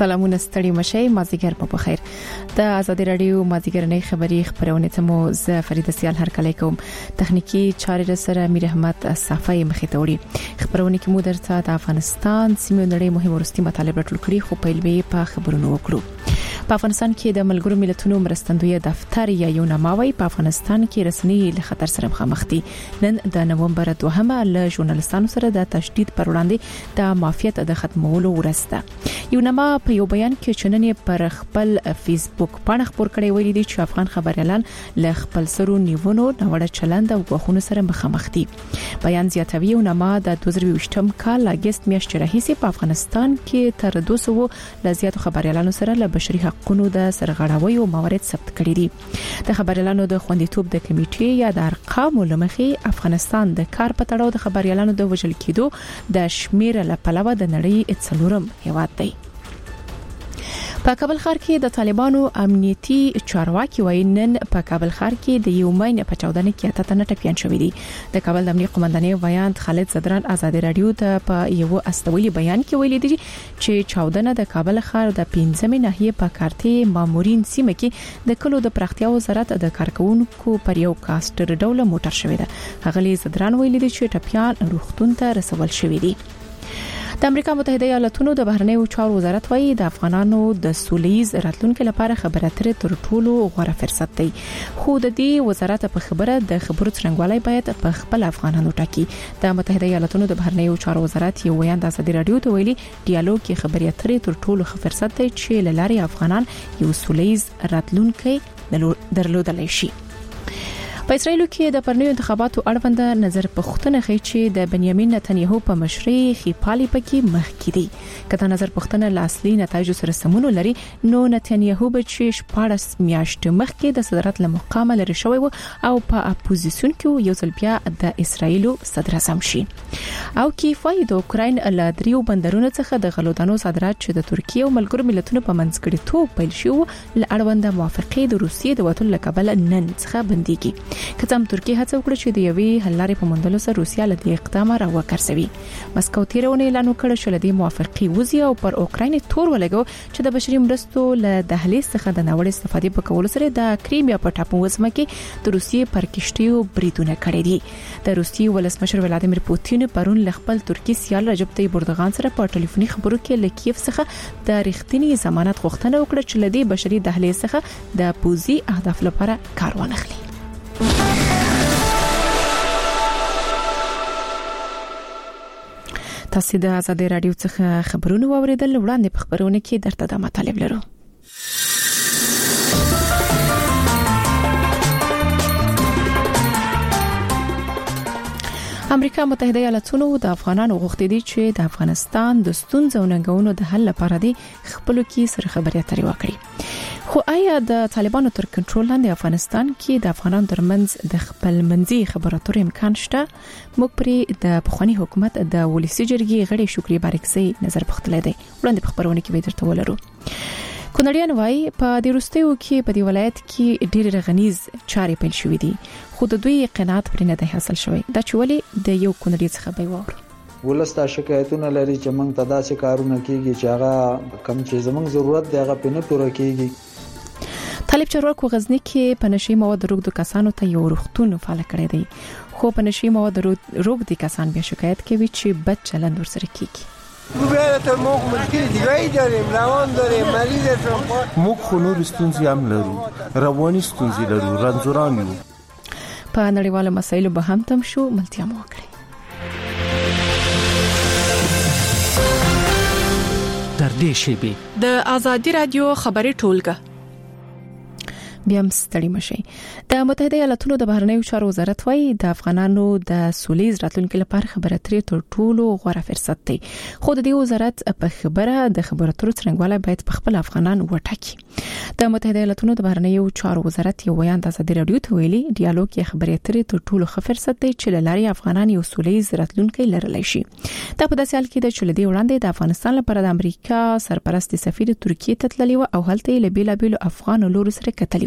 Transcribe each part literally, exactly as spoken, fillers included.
سلامونه ستړي مشي مازیګر په خیر د آزادی رادیو مازیګرنۍ خبری خبرونه ته مو ز فرید سیال هر کله کوم تخنیکی چارې سره میر احمد صافی مخې ته وړي خبرونه کې مو درته د افغانستان سیمه نړۍ مهم ورستي مطالب راټول کړي خو پیلوي په خبرونو وکړو په افغانستان کې د ملګرو ملتونو مرستندوی دفتر یا یو نماوي په افغانستان کې رسنۍ له خطر سره مخامخ دي نن د نومبر دوهمه له ژورنالستانو سره د تشدید پر وړاندې د معافیت د ختمولو ورسته یو نما په یو بیان کې چننې پر خپل فیسبوک باندې خبر کړی ویلي دي چې افغان خبريالان له خپل سرو نیونو نوړه چلند او غوښنو سره مخامخ دي بیان زیاتوي یو نما د دوه زره ویشتم کال اگست میاشتې راهیسې په افغانستان کې تر دوه سوه لزیاتو خبريالانو سره له بشري حقوقو د سرغړاوي او موارد ثبت کړي دي د خبريالانو د خوندیتوب د کمیټې یا د ارقامو لمخې افغانستان د کار په تړاو د خبريالانو د وژل کېدو د شمیر له پلوه د نړۍ څلورم هیواد دی په کابل ښار کې د طالبانو امنیتي چارواکي وایي نن په کابل ښار کې د یو مې په چودنه کې اته تنه ټپيان شوې دي د کابل د امنیت قومندانۍ ویاند خالد زدران آزادی رادیو ته په یو استولی بیان کې ویلي دي چې چودنه د کابل ښار د پنځمې ناحیه په کارتي مامورین سیمه کې د کلو د پراختیا وزارت د کارکونکو پر یو کاستر ډول موټر شوې ده هغه زدران ویلي دي چې ټپيان روغتون ته رسول شوې دي د امریکا متحده ایالاتونو د بهرنیو چارو وزارت وایي د افغانانو د سولېز راتلونکو لپاره خبرې اترې تر ټولو غوره فرصت دی خو د دې وزارت په خبره د خبرو څرنګوالي باید په خپل افغانانو ټاکي د متحده ایالاتونو د بهرنیو چارو وزارت یو ویاند آزادی رادیو ته ویلي ډیالوګ کې خبرې اترې تر ټولو ښه فرصت دی چې لاري افغانان یو سولېز راتلونکو درلودلی شي په اسرائیل کې د پرنیو انتخاباتو اړوند نظر پوښتنه کوي چې د بنیامین نتنیاهو په مشرۍ خپالي پکې مخکې دي کله نظر پوښتنه لاصلي نتایج سره سمون لري نو نتنیاهو به چې شپږ میاشتې مخکې د صدارت له مقام لري شوی و او په اپوزیسیون کې یو ځل بیا د اسرائیل صدر اعظم شي او کې فای د اوکراین له دریو بندرونو څخه د غلودانو صادرات چې د ترکیه او ملګرو ملتونو په منځ کې توپ پیل شو ل اړوند موافقه د روسیې د وټل لقبل نن څخه بنديږي کڅم ترکیه هڅه وکړه چې د یوې حل لارې په موندلو سره روسیا له دې اقدام راوکرسوي مسکو تیرونه اعلان وکړ چې له دې موافقه وزي او پر اوکراین تور ولګو چې د بشري مرستو له دهلیز څخه د نوړ استفادې په کولو سره د کریمیا په ټاپو وزمه کې د روسیې پر کشتیو بریدونه کړې دي د روسیې ولسمشر ولادیمیر پوتین پرون ل خپل ترکی سیال رجب طیب اردوغان سره په ټلیفوني خبرو کې ل کیف څخه د رښتینی ضمانت غوښتنه وکړه چې له دې بشري دهلیز څخه د پوزي اهداف لپاره کار وانخلي تاسو د آزادی رادیو څخه خبرونه واوریدل وړاندې په خبرونه کې درته د مطالب لرو امریکا متحده ایالاتونو د افغانانو غوښتي دي چې د افغانستان د ستونزو ننګونو د حل لپاره د خپل کې سره خبرې اترې وکړي خو آیا د طالبانو تر کنټرول لاندې افغانستان کې د افغانانو ترمنځ د خپل منځي خبرو اترو امکان شته موږ پر د پخوانی حکومت د ولسی جرګې غړي شکري بارکسي نظر پختلې دی وړاندې په خبرونه کې به درته ولرو کونړیان وايي په د روستیو کې په دی ولایت کې ډېر رغنیز چارې پیل شوې دي خو د دوی قناعت پر نه ده حاصل شوی دا چې ولې د یو کونړی څخه به وور ولستا شکایتونه لري چې موږ ته داسې کارونه کیږي چې هغه کم چې زموږ ضرورت دی هغه پنه پوره کیږي طالب چارواکو غزنی کې په نشي مواد روغ د کسانو ته یو روغتون فعال کړی دی خو په نشي مواد روغ د کسان بیا شکایت کوي چې بد چلند ورسره کیږي ګوبره موږ مشکل دی وای داریم روان داریم مریض ترم موږ خو نور ستونزې هم لرو رواني ستونزې لرو رنځوران یو په نړیوالو مسایلو به هم تم شو ملتیا مو وکړي در دې شیبه د آزادی رادیو خبري ټولګه بیا هم ستړي مشي د متحده ایالاتونو د بهرنیو چارو وزارت وايي د افغانانو د سولېز راتلونکو لپاره خبرې اترې تر ټولو غوره فرصت دی خو د دې وزارت په خبره د خبرو اترو څرنګوالی باید په خپل افغانان وټاکي د متحده ایالاتونو د بهرنیو چارو وزارت یو ویاند آزادی رادیو ته ویلي ډیالوګ کې خبرې اترې تر ټولو ښه فرصت دی چې لاري افغانان یو سولېز راتلونکو لرلی شي دا په داسې حال کې د چلدي وړاندې د افغانستان لپاره د امریکا سرپرست سفیر ترکیه ته تللی او هلته له بیلابیلو افغان لورو سره کتلی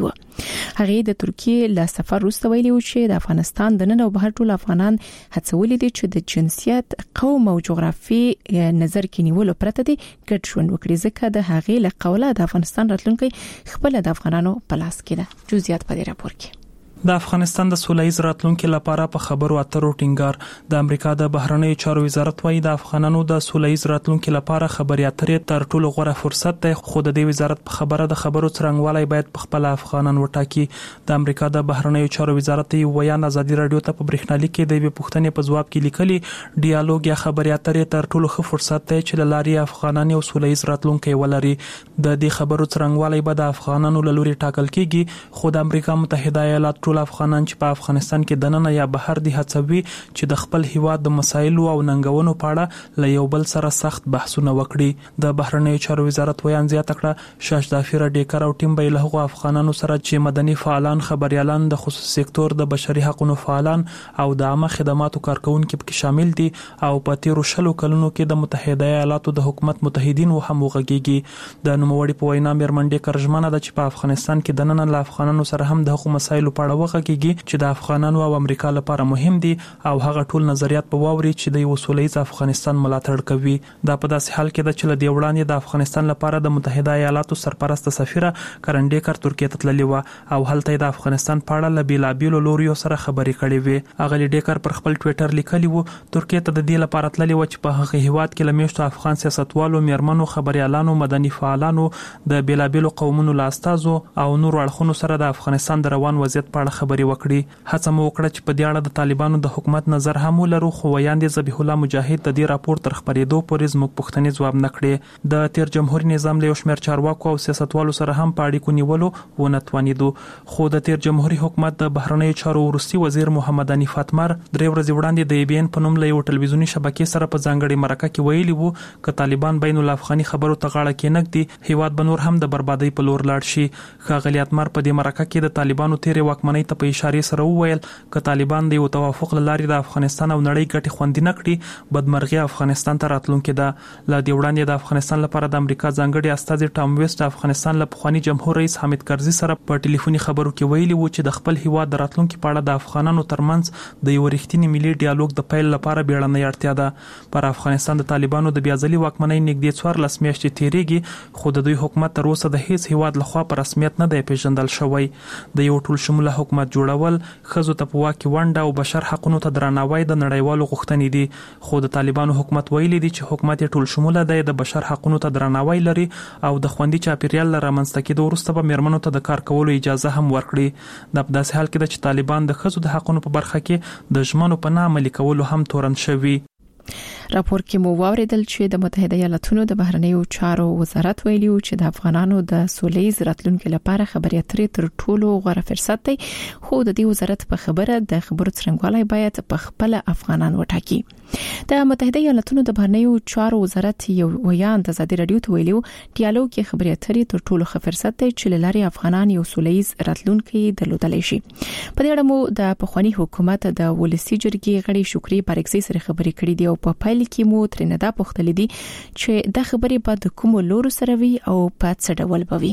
و. هغه د ترکیه له سفر وروسته ویلي و چې د افغانستان د نن او بهر ټول افغانان هڅولې دي چې د جنسیت، قوم او جغرافي نظر کې نیولو پرته دي ګډ ژوند وکړي، ځکه د هغه له قوله د افغانستان راتلونکي خپل د افغانانو په لاس کې ده. جزئیات په دې راپور کې. د افغانستان د سوله‌ییز راتلونکي لپاره په خبرو اترو ټینګار. د امریکا د بهرنیو چارو وزارت وايي د افغانانو د سوله‌ییز راتلونکي لپاره خبري اترې تر ټولو غوره فرصت دی، خو د دې وزارت په خبره د خبرو څرنګوالی باید په خپل افغانان وټاکي. د امریکا د بهرنیو چارو وزارت یې ویان ازادي رادیو ته په برېښنالیک کې د یوې پوښتنې په ځواب کې لیکلي ډیالوګ یا خبري اترې تر ټولو ښه فرصت دی چې لاري افغانان یو سوله‌ییز راتلونکي ولري. د دې خبرو څرنګوالی به د افغانانو له لوري ټاکل کیږي، خو د امریکا متحده ایالات ټول افغانان چې په افغانستان کې دننه یا بهر دي هڅوي چې د خپل هیواد د مسایلو او ننګونو په اړه له یو بل سره سخت بحثونه وکړي. د بهرنیو چارو وزارت ویان زیاته کړه شاشدافیر ډیکر او ټیم به له هغو افغانانو سره چې مدني فعالان، خبريالان، د خصوصي سکتور، د بشري حقوقو فعالان او د عامه خدماتو کارکونکو پکې شامل دي او په تیرو شلو کلونو کې د متحده ایالاتو د حکومت متحدین و هم وغږیږي. د نوموړي په وینا مېرمن ډیکر ژمنه ده چې په افغانستان کې دننه له افغانانو سره هم د حقوقو مسایلو په اړه وغږیږي چې د افغانانو او امریکا لپاره مهم دي او هغه ټول نظریات په واوري چې د یو سوله‌ییز افغانستان ملاتړ کوي. دا په داسې حال کې ده چې له وړاندې د افغانستان لپاره د متحده ایالاتو سرپرست سفیره کرن ډیکر ترکیه ته تللې و او هلته د افغانستان په اړه له بیلابیلو لوریو سره خبرې کړې وې. اغلی ډیکر پر خپل ټوئیټر لیکلی و ترکیه ته د دې لپاره تللې و چې په هغه هیواد کې لمیشتو افغان سیاستوالو، میرمنو، خبريالانو، مدني فعالانو، د بیلابیلو قومونو لاستازو او نور اړخونو سره د افغانستان د روان وضعیت په اړه خبرې وکړي. هڅه مو وکړه چې په دې اړه د طالبانو د حکومت نظر هم ولرو، خو ویاندې ذبیح الله مجاهد د دې راپور تر خبرېدو پورې زموږ پوښتنې ځواب نه کړې. د تیر جمهوریت نظام له یو شمېر چارواکو او سیاستوالو سره هم په اړیکو نیولو ونه توانېدو، خو د تیر جمهوریت حکومت د بهرنیو چارو وروستي وزیر محمد حنیف اتمر درې ورځې وړاندې د ای بي ان په نوم له یو ټلویزیوني شبکې سره په ځانګړي مرکه کې ویلي وو چې طالبان بین الافغاني خبرو ته غاړه کېنږدي هیواد به نور هم د بربادۍ په لور لاړ شي. ښاغلي اتمر په دې مرکه کې د طالبانو تیرې واکمنۍ ته په اشاره سره وویل چې طالبان د یو توافق لاري د افغانستان او نړۍ ګټې خوندي نه کړي، بدمرغي افغانستان ته راتلونکي ده. له دې وړاندې د افغانستان لپاره د امریکا ځانګړي استازي ټام ویسټ د افغانستان له پخوانی جمهور رئیس حامد کرزي سره په ټلیفوني خبرو کې ویلي وو چې د خپل هیواد د راتلونکي په اړه د افغانانو ترمنځ د یو رښتینی ملي ډیالوګ د پیل لپاره بیړنۍ اړتیا ده. پر افغانستان د طالبانو د بیاځلي واکمنۍ نږدې څوارلس میاشتې تیریږي، خو د دوی حکومت تر اوسه د هیڅ هیواد لخوا په رسمیت نه دی پیژندل شوی. د یو ټول شموله حکومت جوړول، ښځو ته په واک کې ونډه او بشر حقوقو ته درناوی د نړیوالو غوښتنې دي، خو د طالبانو حکومت ویلي دی چې حکومت ټول شموله دی، د بشر حقوقو ته درناوی لري او د خوندي چاپیریال لپاره رامنځته کېدو وروسته به میرمنو ته د کار کولو اجازه هم ورکړي. د په داسې حال کې چې طالبان د ښځو د حقوقو په برخه کې د ژمنو په نه عملي کولو هم تورن شوي. راپور کې مو واوریدل چې د متحده ایالاتونو د بهرنیو چارو وزارت ویلي و چې د افغانانو د سوله‌ییز راتلونکي لپاره خبري اترې تر ټولو غوره فرصت دی، خو د دې وزارت په خبره د خبرو څرنګوالی باید په خپل افغانان وټاکي. د متحده ایالاتونو د بهرنیو چارو وزارت یو ویان د ازادي رادیو ته ویلي و ډیالوګ کې خبري اترې تر ټولو ښه فرصت دی چې لاري افغانان یو سوله‌ییز راتلونکي درلودلی شي. په دې اړه مو د پخوانی حکومت د ولسی جرګې غړي شکري پارکزي سره خبرې کړې دي او په پیل کې مو ترنه دا پوښتلې دي چې د خبرې په د کوم لورو سره وي او په څه ډول بوي.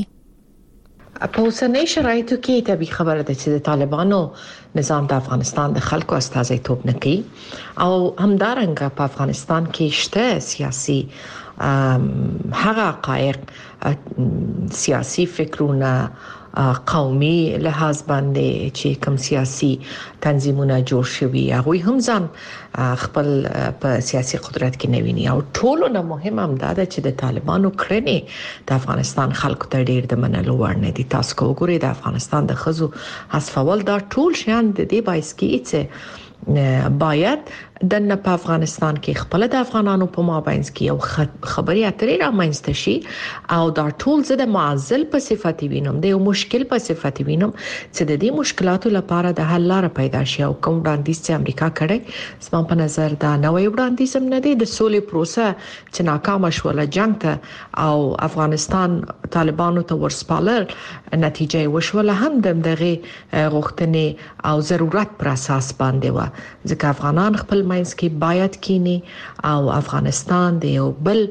په اوسنۍ شرایطو کې طبي خبره ده چې د طالبانو نظام د افغانستان د خلکو استازیتوب نه کوي او همدارنګه په افغانستان کې شته سیاسي هغه حقایق، سیاسي فکرونه، قومي لحاظ باندې چې کوم سیاسي تنظیمونه جوړ شوي هغه هم ځان خپل په سیاسي قدرت کې نه ویني او ټولو نه مهم هم دا ده چې د طالبانو کړنې د افغانستان خلکو ته ډیر د منلو وړ نه دي. تاسو وګورئ د افغانستان د ښځو حذفول دا ټول شیان د دې باعث کیږي چې باید د نه په افغانستان کې خپل د افغانانو په مابین کې یو خبري اترې رامنځته شي او دا ټول زه د معضل په صفت وینم، د یو مشکل په صفت وینم چې د دې مشکلاتو لپاره د حل لار پیدا شي او کوم وړاندیز چې امریکا کړي سم په نظر دا نوې وړاندیز هم نه دی. د سولې پروسه چې ناکام شوله جنگ ته او افغانستان طالبانو ته ورسپالل نتیجه وشوله هم دغه غوښتنې او ضرورت پر اساس باندې و، ځکه افغانان خپل مینس کې باید کینی او افغانستان د یو بل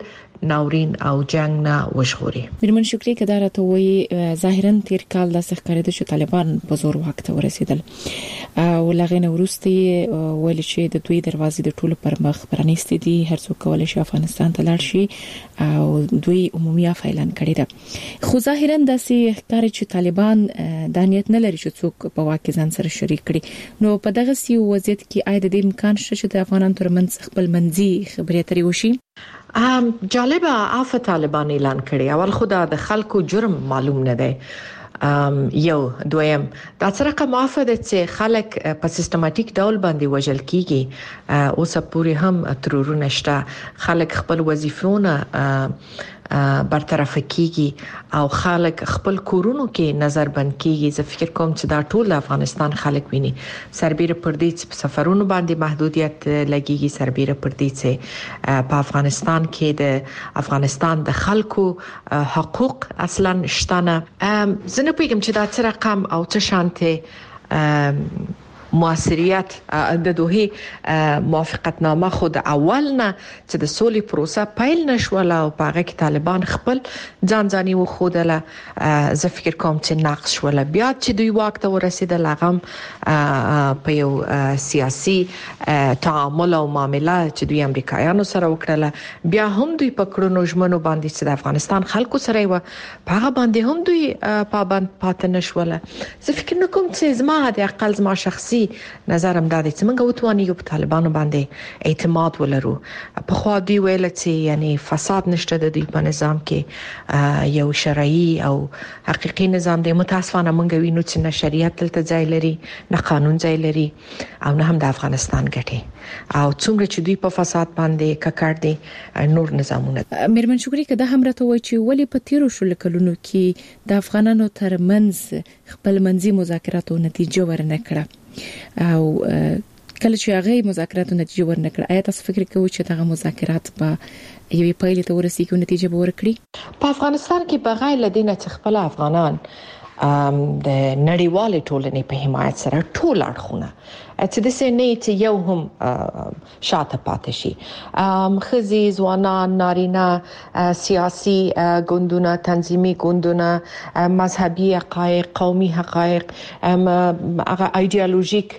ناورین او جنگ نه وژغوري. مرمن شکری کدار ته وی ظاهرا تیر کال د ښکارېد چې طالبان په زور واک ته ورسېدل او لغې نورستي ویل چې د دوی دروازې د ټولو پر مخ پرانیستې دي، هر څوک کولای شي افغانستان ته لاړ شي او دوی عمومي اعلان کړی ده. خو ظاهرا داسې ښکاري چې طالبان د نیت نه لري چې څوک په واک ځان سره شریک کړي. نو په دغه سی وضعیت کې آید د امکان شته چې د افغانانو ترمنځ خپل منځي خبرې اترې وشي. ام جالبه عفو طالبان اعلان کړي. اول خدا د خلکو جرم معلوم نه دی. ام یو دویم دا څرګه معافه ده چې خلک په سیستماتیک ډول باندې وژل کیږي. اوس پورې هم ترورونه شته، خلک خپل وظیفونه برطرف کیږي او خلک خپل کورونو کې نظر بند کیږي. زه فکر کوم چې دا ټول افغانستان خلک ویني. سربېره پر دې چې سفرونو باندې محدودیت لګیږي، سربېره پر دې چې په افغانستان کې د افغانستان د خلکو حقوق اصلا شته نه. زه نه پوهیږم چې دا څه رقم او څه شانته موثریت د دوه موافقتنامه خود اولنه چې د سولې پروسه پیل نشوله او په هغه کې طالبان خپل ځان ځاني وخودله. زه فکر کوم چې نقص شوله. بیا چې دوی واک ته ورسېدل هغه په یو سیاسي تعامل او معامله چې دوی امریکایانو سره وکړله، بیا هم دوی په کړنو ژمنو باندې چې د افغانستان خلکو سره و په هغه باندې هم دوی پابند پاتې نشوله. زه فکر نکوم چې زما د اقل زما شخصي نظرم دا دی چې موږ وتوانیو په طالبانو باندې اعتماد ولرو. په خو دوی ویل چې یعنی فساد نشته د دوی په نظام کې، یو شرعي او حقيقي نظام دی. متاسفانه موږ وینو چې نه شریعت تلته ځای لري، نه قانون ځای لري او نه هم د افغانستان ګټي او څومره چې دوی په فساد باندې ککړ دي نور نظامونه. مرمن شکری کده هم راته وای چې ولی په تیرو شل کلونو کې د افغانانو ترمنځ خپل منځي مذاکرات او نتیجه ورنکړه او کله چې هغه مذاکراتو نتیجه ورنکړه، آیا تاسو فکر کوئ چې دغه مذاکرات په یوې پایلې ته ورسیږي او نتیجه به ورکړي؟ په افغانستان کې بغیر لدینه چې خپل افغانان د نړیوالې ټولنې په حمایت سره ټول اړخونه چې د سینې چې یو هم شاته پاتې شي، خزي ځوانان نارینه سیاسي ګوندونه تنظیمي ګوندونه مذهبي حقایق قومي حقایق هغه ایدئولوژیک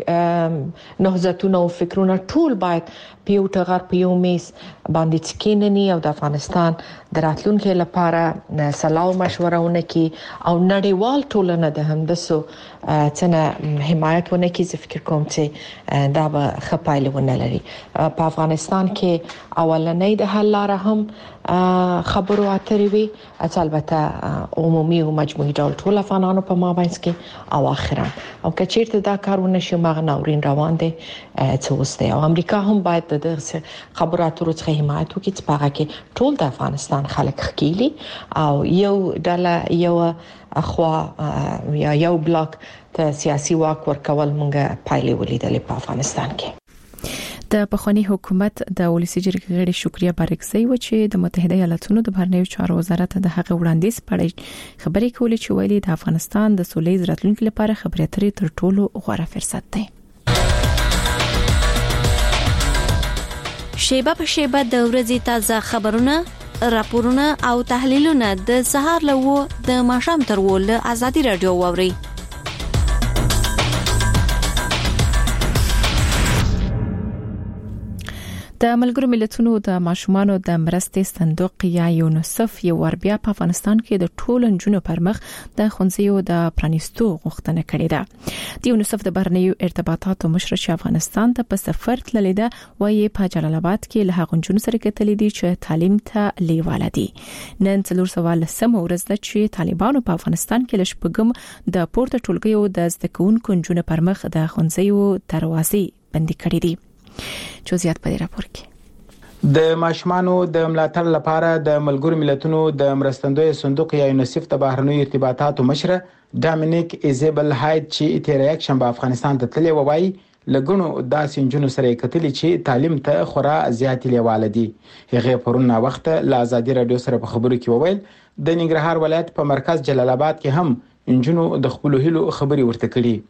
نهضتونه او فکرونه ټول باید په یو ټغر په یو میز باندې تکینني او د افغانستان د راتلونکو لپاره سلاو مشوره کی او نړیوال ټولنه د همدسو څنګه حمایت ونه کی. زه فکر کوم چې دا به خپایله ونه لري. په افغانستان کې اولنې د حل لاره هم خبرو اترې وي، البته عمومي او مجموعي ډول ټول افغانانو په مابينځ کې او اخرا او کچیرته دا کارونه شي مغه ناورین روان دي څه وسته. او امریکا هم باید د خبرو اترو څخه حمایت وکړي چې پاره کې ټول د افغانستان خلک خکېلي او یو ډله یو اخوا یا یو بلاک ته سیاسي واک ورکول مونږه پایلې ولیدلې په افغانستان کې. د پخوانی حکومت د ولسی جرګې غړي شکریا بارکزی و چې د متحده ایالاتونو د بهرنیو چارو وزارت د هغه وړاندیز پړې خبرې کولې چې ویلي د افغانستان د سولې راتلونکو لپاره خبرې اترې تر ټولو غوره فرصت دی. شیبه په شیبه د ورځې تازه خبرونه، راپورونه او تحلیلونه د سهار له د ماښام تر ول ازادي رادیو ووري. د ملګرو ملتونو د ماشومانو د مرستې صندوق یا یونیسف یو ور بیا په افغانستان کې د ټولو نجونو پر مخ د خونځیو د پرانیستو غوښتنه کړې ده. د یونیسف د بهرنیو ارتباطاتو مشر چې افغانستان ته په سفر تللی ده وایي په جلال آباد کې له هغو نجونو سره کتلې دي چې تعلیم ته لیواله دي. نن څلور سوه سم ورځ ده چې طالبانو په افغانستان کې لشپګم د پورته ټولګیو د زده کوونکو نجونو پر مخ د خونځیو دروازې بندي کړې دي. جزئیات په راپور کې. د ماشومانو د ملاتړ لپاره د ملګرو ملتونو د مرستندوی صندوق یا یونیسف د بهرنیو ارتباطاتو مشر ډامینیک ایزابل هایت چې تیر یک شنبه افغانستان ته تللی وایي لګونو داسې نجونو سره کتلې چې تعلیم ته خورا زیات لیواله دي. هغه پرونه وخت له ازادي رادیو سره په خبرو کې وویل د ننګرهار ولایت په مرکز جلال آباد کې هم نجونو د خپل هلو خبري ورته کړي.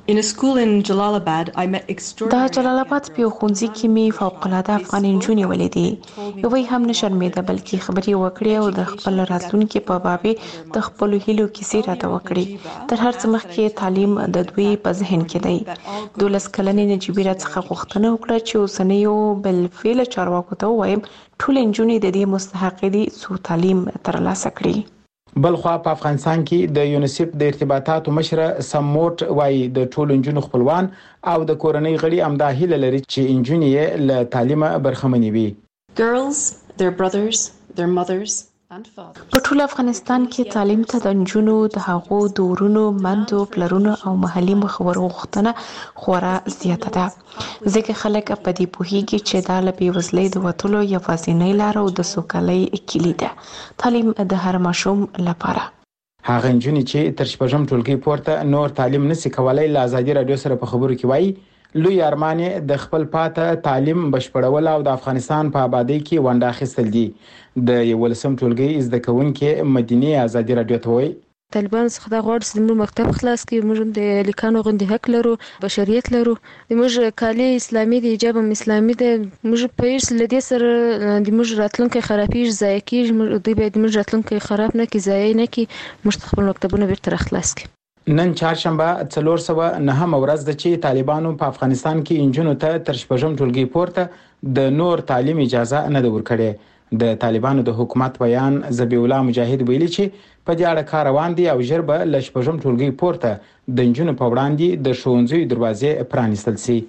In a school in Jalalabad, I met extraordinary. د جلال آباد په ښوونځي کې می فوق العاده افغان نجونې ولیدې. یو هم نشرمېده بلکې خبرې وکړې او د خپل راتلونکي په بابې د خپل هیلو کیسې راته وکړې. تر هر څه مخکې تعلیم د دوی په ذهن کې دی. دولس کلنې نجيبه راڅخه غوښتنه وکړه چې اوسنیو بل فعل چارواکو ته وایم ټول نجونې د دې مستحق دي چې تعلیم ترلاسه کړي. بلخوا په افغانستان کې د یونیسف د ارتباطاتو مشر سموټ وايي د ټولو نجونو خپلوان او د کورنۍ غړي امدا هیله لري چې نجونې له تعلیمه برخمنې وي. Girls, their brothers, their mothers and fathers. په ټول افغانستان کې تعلیم ته د نجونو د هغو دورونو مندو پلرونو او محلي مخور غوښتنه خورا زیاته ده. ځکه خلک په دې پوهیږي چې دا له بېوزلۍ د وتلو یوازینۍ لار او د سوکالۍ کلي ده. تعلیم د هر ماشوم لپاره. هغه نجونې چې تر شپږم ټولګي پورته نور تعلیم نشي کولای له ازادي رادیو سره په خبرو کې وایي لوی ارمان د خپل پاته تعلیم بشپړول او د افغانستان په آبادی کې ونډه اخیستل دي. د یولسم ټولګي زده کوونکې مدینه ازادي رادیو ته وایي طالبان څخه دا غواړي چې موږ مکتب خلاص کړو، موږ د لیکانو غوندي حق لرو، بشریت لرو، موږ کالي اسلامي دي، حجاب اسلامي دي، موږ په هیڅ لدې سره د موږ راتلونکي خرابېږي، ضایع کیږي، دوی باید موږ راتلونکي خراب نه کړي، ضایع نه کړي، موږ خپل مکتبونه بیرته خلاص کړي. نن چهارشنبه څلور سوه نهم ورځ د چې طالبانو په افغانستان کې انجونو ته تر شپږم ټولګي پورته د نور تعلیم اجازه نه ده ورکړې. د طالبانو د حکومت بیان ذبیح الله مجاهد ویلي چې په دې اړه کار روان دي او ژر به له شپږم ټولګي پورته د انجونو په وړاندې د ښوونځیو دروازې پرانیستل شي.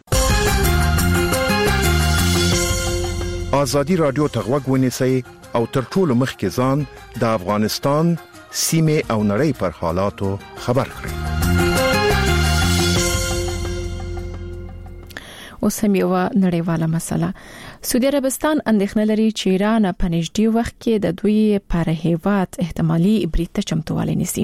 ازادي رادیو ته غوږ ونیسئ او تر ټولو مخکې ځان د افغانستان سیمه او نړۍ پر حالاتو خبر کړئ. اوس هم یو نړیواله مسله. سعودي عربستان اندېښنه لري چې ایران په نږدې وخت کې د دوی پر هیواد احتمالي برید ته چمتووالی نیسي.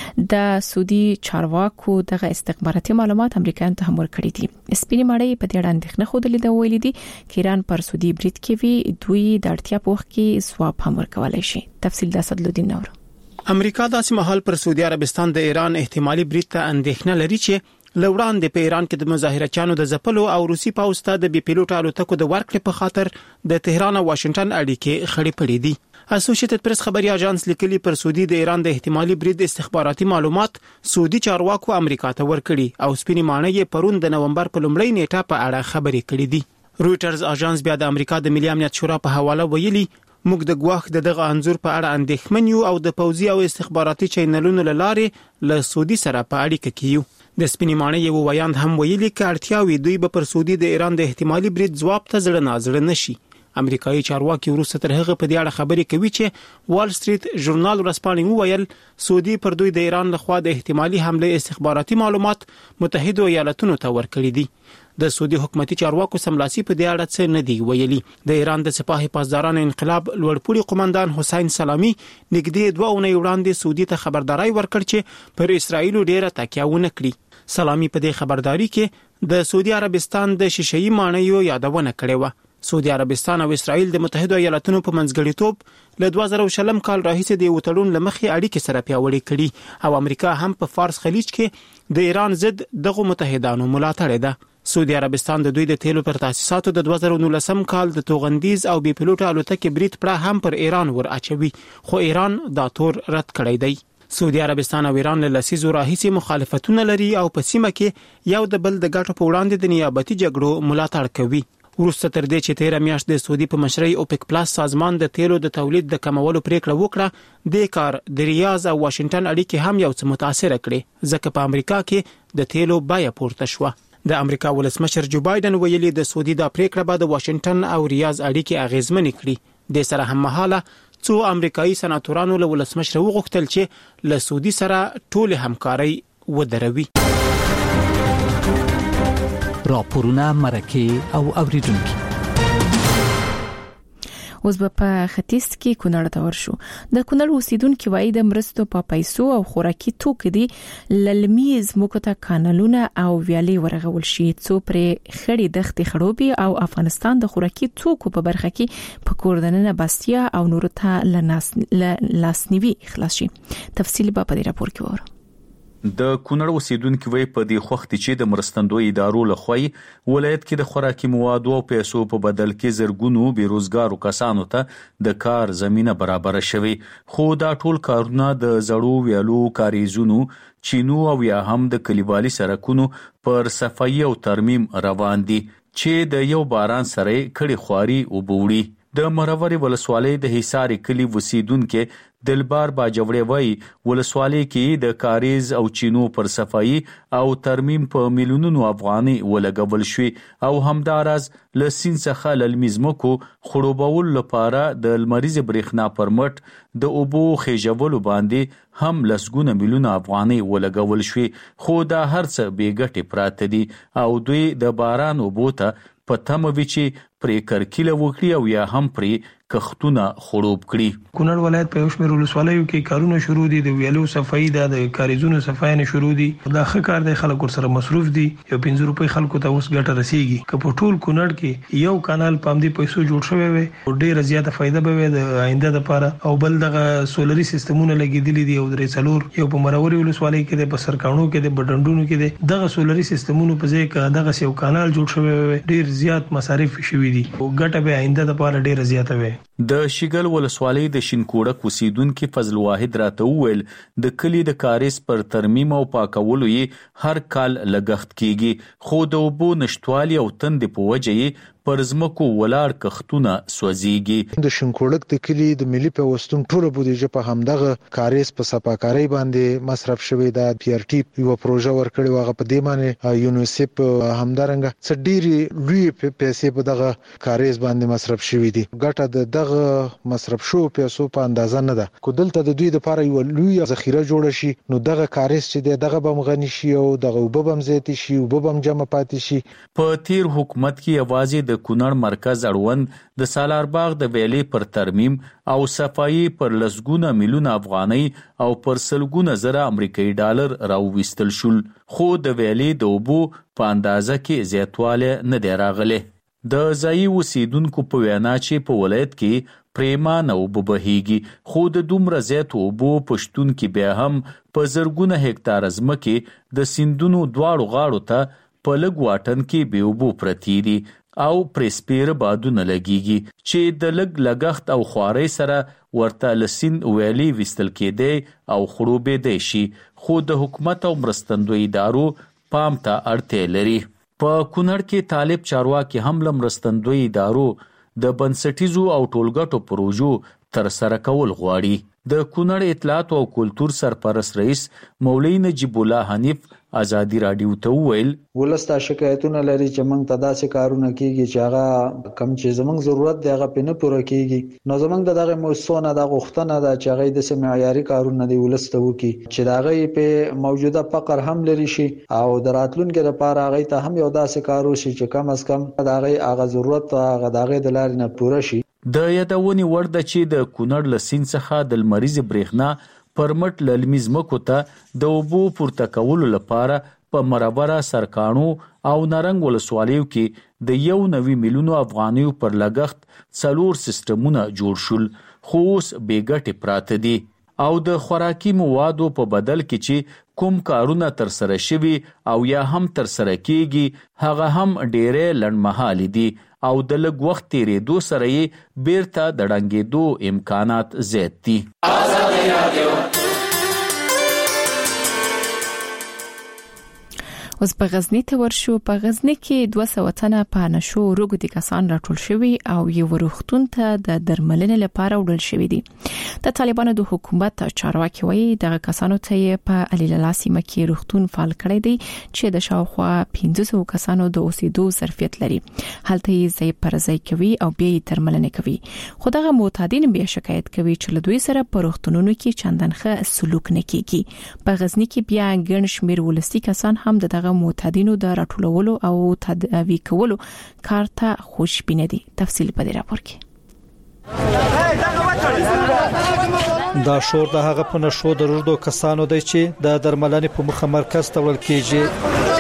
د سعودي چارواکو دغه استخباراتي معلومات امریکایانو ته هم ورکړي دي. سپینې ماڼۍ په دې اړه اندېښنه خوده لیدل ویلي دي چې ایران پر سعودي برید کوي، دوی د اړتیا په وخت کې ځواب هم ورکولای شي. تفصیل د اسدالدین نور. امریکا داسې مهال پر سعودي عربستان د ایران احتمالي برید ته اندېښنه لري چې لوړاندې په ایران کې د مظاهرچیانو د ځپلو او روسي پوځ ته د بي پیلوټ الوتکو د ورکړې په خاطر د تهران او واشنگټن اړیکې خړې پړې دي. اسوسییټډ پریس خبري اژانس لیکلي پر سعودي د ایران د احتمالي برید استخباراتي معلومات سعودي چارواکو امریکا ته ورکړي او سپینې ماڼۍ پرون د نومبر په لومړۍ نیټه په اړه خبرې کړې دي. رويټرز اژانس بیا د امریکا د ملي امنیت شورا په حواله ویلي موږ د ګواښ د دغه انزور په اړه اندېښمن یو او د پوځي او استخباراتي چینلونو لارې له سعودي سره په اړیکه کې یو. د سپینې ماڼۍ یو ویاند هم ویلي چې اړتیاوي دوی به پر سعودي د ایران د احتمالي برید ځواب ته زړه نازړه نشي. امریکایي چارواکي وروسته تر هغه په دې اړه خبرې کوي چې وال سټریټ ژورنال ورسپانې وویل سعودي پر دوی د ایران لخوا د احتمالي حمله استخباراتي معلومات متحده ایالاتونو ته ورکړي دي. د سعودي حکومتي چارواکو سملاسي په دې اړه څه نه دی ویلي. د ایران د سپاه پاسداران انقلاب لوړپوړي قومندان حسین سلامي نږدې دوه اونۍ وړاندې سعودي ته خبرداري ورکړ چې پر اسرائیل ډیره تکیه ونه کړي. سلامي په دې خبرداري کې د سعودي عربستان د شیشه‌ای ماڼیو یادونه کړې و. سعودي عربستان او اسرائیل د متحده ایالاتونو په منځګړیتوب له دوه زره شلم کال راهیسې د وټړون لمخې اړیکې سره پیاوړې کړي او امریکا هم په فارس خلیج کې د ایران ضد دغه متحدانو ملاتړ ده. سعودي عربستان د دوی د تیلو پر تاسیساتو د دوه زره نولسم کال د توغندیز او بي پیلوټ الوتکې برید پړه هم پر ایران ور اچوي، خو ایران دا تور رد کړی دی. سعودي عربستان او ایران له لسیزو راهیسې مخالفتونه لري او په سیمه کې یو د بل د ګټو په وړاندې د نیابتي جګړو ملاتړ کوي. وروسته تر دې چې تیر میاشت د سعودي په مشرۍ اوپک پلاس سازمان د تیلو د تولید د کمولو پریکړه وکړه، د کار د ریاض او واشنگټن اړیکې هم یو څه متاثر کړي ځکه په امریکا کې د تیلو بیه پورته شوه. د امریکا ولسمشر جو بایدن ویلي د سعودي د پریکړه به د واشنگټن او ریاض اړیکې اغیزمنې کړي. د سره هم مهاله څو امریکایي سناتورانو له ولسمشر وغوښتل چې له سعودي سره ټول همکاري ودروي. راپورونه مرکه او اوریدونکو. اوس په ختیځ کې کونړ ته ورشو. د کونړ اوسیدونکو وایي د مرستو په پیسو او خوراکي توکو دي للمیز موکته کانالونه او ویالي ورغول شي څو پرې خړې دښتې خړوبي او افغانستان د خوراکي توکو په برخه کې په کوردننه باستیا او نورو ته لاسنیوي خلاص شي. تفصیل به په دې راپور کې وره. د کونړ اوسیدونکو وی په دې وخت چې د مرستندوی ادارو لخوا ولایت کې د خوراکي موادو او پیسو په بدل کې زرګونو بیروزګارو کسانو ته د کار زمينه برابر شوي، خو دا ټول کارونه د زړو ویالو کاریزونو چینو او یا هم د کلیوالي سرکونو پر صفایي او ترمیم روان دي چې د یو باران سره کړي خواري او بوړي. د مروري ولسوالۍ د حصار کلی وسیدونکو دلبار باجوړی وای ولسوالۍ کې د کاریز او چینو پر صفایي او ترمیم په میلیونونو افغاني ولګول شوی او همدارز لسین څخه للمیزمکو خړوبول لپاره د لمریز برېښنا پرمټ د اوبو خېجولو باندې هم لسګونه میلیون افغاني ولګول شوی، خو دا هرڅه بیګټي پراته دي او دوی د باران اوبو ته په تمه وی چې پرې کرکیله وکړي او یا هم پرې کختونه خړوب کړي. کونړ ولایت په یوشمیر ولسوالیو کې کارونه شروع دي، د ویالو صفایي د کاریزونو صفایي نه شروع دي. دا ښه کار دی، خلکو سره مصروف دي، یو پنځه روپۍ خلکو ته اوس ګټه رسیږي. که په ټول کونړ کې یو کانال پام دي پیسو جوړ شوی وي ډېر زیاته فائدہ به وي د آینده لپاره. او بل دغه سولري سیستمونه لګیدلي دي او درې څلور، یو په مروري ولسوالۍ کې د په سرکانو کې د بډنډونو کې د دغه سولري سیستمونو په ځای کې دغه یو کانال جوړ شوی وي ډېر زیات مصارف شوي دي او ګټه به آینده لپاره ډېر زیاته وي. د شیګل ولسوالۍ د شینکوړک اوسیدونکو فضل واحد راته وویل د کلی د کاریز پر ترمیم او پاکولو یې هر کال لګښت کیږي، خو د اوبو نشټوالي او تندې په وجه یې پر زمکو ولاړ کختونه سوځيږي. د شینکوړک د کلی د ملي پیوستون ټوله بودیجه په همدغه کاریز په صفاکاري باندې مصرف شوی. د پی ار ټی یو پروژه ورکړی واغه په دې باندې یونیسف همدارنګه څ ډيري لوی پیسې په دغه کاریز باندې مصرف شوی دي. ګټه د دغه مصرف شو پیسو په اندازه نه ده. کو دلته د دوی لپاره یو لوی ذخیره جوړ شي نو دغه کاریز چې دغه بم غنی شي او دغه وبم زیات شي او وبم جمع پاتې شي. په تیر حکومت کې आवाज د کونړ مرکز اړوند د سالار باغ د ویلې پر ترمیم او صفایي پر لسګونه میلیون افغاني او پر سلګونه زره امریکایي ډالر راوويستل شول، خو د ویلې د اوبو په اندازه کې زیاتواله نه دی راغلی. د ځایي اوسیدونکو په وینا چې په ولایت کې پریمان او ببهیږي، خو د دومره زیات اوبو پښتون کې بیا هم په زرګونه هکتار ځمکې د سیندونو دواړو غاړو ته په لږ واټن کې بې اوبو پرتې دي او پرسپیر بادونه لګيږي چې د لګ لګښت او خواري سره ورته لسین ویلي وستل کېده او خړوبېدې شي، خو د حکومت او مرستندوی ادارو پام ته اړتیا لري. په کونړ کې طالب چارواکي هم لمرستندوی ادارو د بنسټیزو او ټولګټو پروژو تر سره کول غواړي. د کونړ اطلاعات او کلتور سرپرست رئیس مولوی نجیب الله حنیف ازادي رادیو ته ویل ولستا شکایتونه لري چې موږ ته داسې کارونه کیږي چې هغه کم چې زموږ ضرورت دی هغه پنه پوره کیږي. نو زموږ دغه موسسونه د غوښتنه ده چې هغه د سمعیاري کارونه دی ولسته وکي چې دغه په موجوده فقر هم لري شي او دراتلونکو لپاره هغه ته هم یو داسې کارو شي چې کم از کم دغه هغه ضرورت هغه دغه د لارې نه پوره شي. د یادونې ور ده چې د کونړ لسین څخه د لمریز برېښنا پرمټ للمیز مکو ته د اوبو پورته کولو لپاره په مربره سرکانو او نارنګ ولسوالیو کې د یو نوي میلیونو افغانیو پر لګښت څلور سیستمونه جوړ شول، خو اوس بیګټي پراته دي او د خوراکي موادو په بدل کې چې کوم کارونه تر سره شوي او یا هم تر سره کیږي هغه هم ډېرې لنډمهالي دي او د لږ وخت تیریدو سره یې بیرته د ړنګېدو امکانات زیات دي. اوس په غزنی ته ورشو. په غزنی کې دوه سوه تنه په نشو روغ دي کسان راټول شوي او یو ورختون ته د درملنې لپاره وړل شوي دي. د طالبانو د حکومت چارواکي وایي دغه کسانو ته په علیللا سیمه کې روغتون فعال کړی دی چې د شاوخوا پنځه سوه کسانو د اوسېدو ظرفیت لري. هلته یې ځای پر ځای کوي او بیا یې درملنه کوي، خو دغه معتادین بیا شکایت کوي چې له دوی سره په روغتونونو کې چندان ښه سلوک نه کیږي. په غزنی کې بیا ګڼ شمېر ولسي کسان هم دغه معتادینو د راټولولو او تداوی کولو کار ته خوشبینه دي. تفصیل په دې راپور کې. دا شور د هغه په نشو د روړو کسانو دی چې د درملنې په مخه مرکز ته وړل کیږي.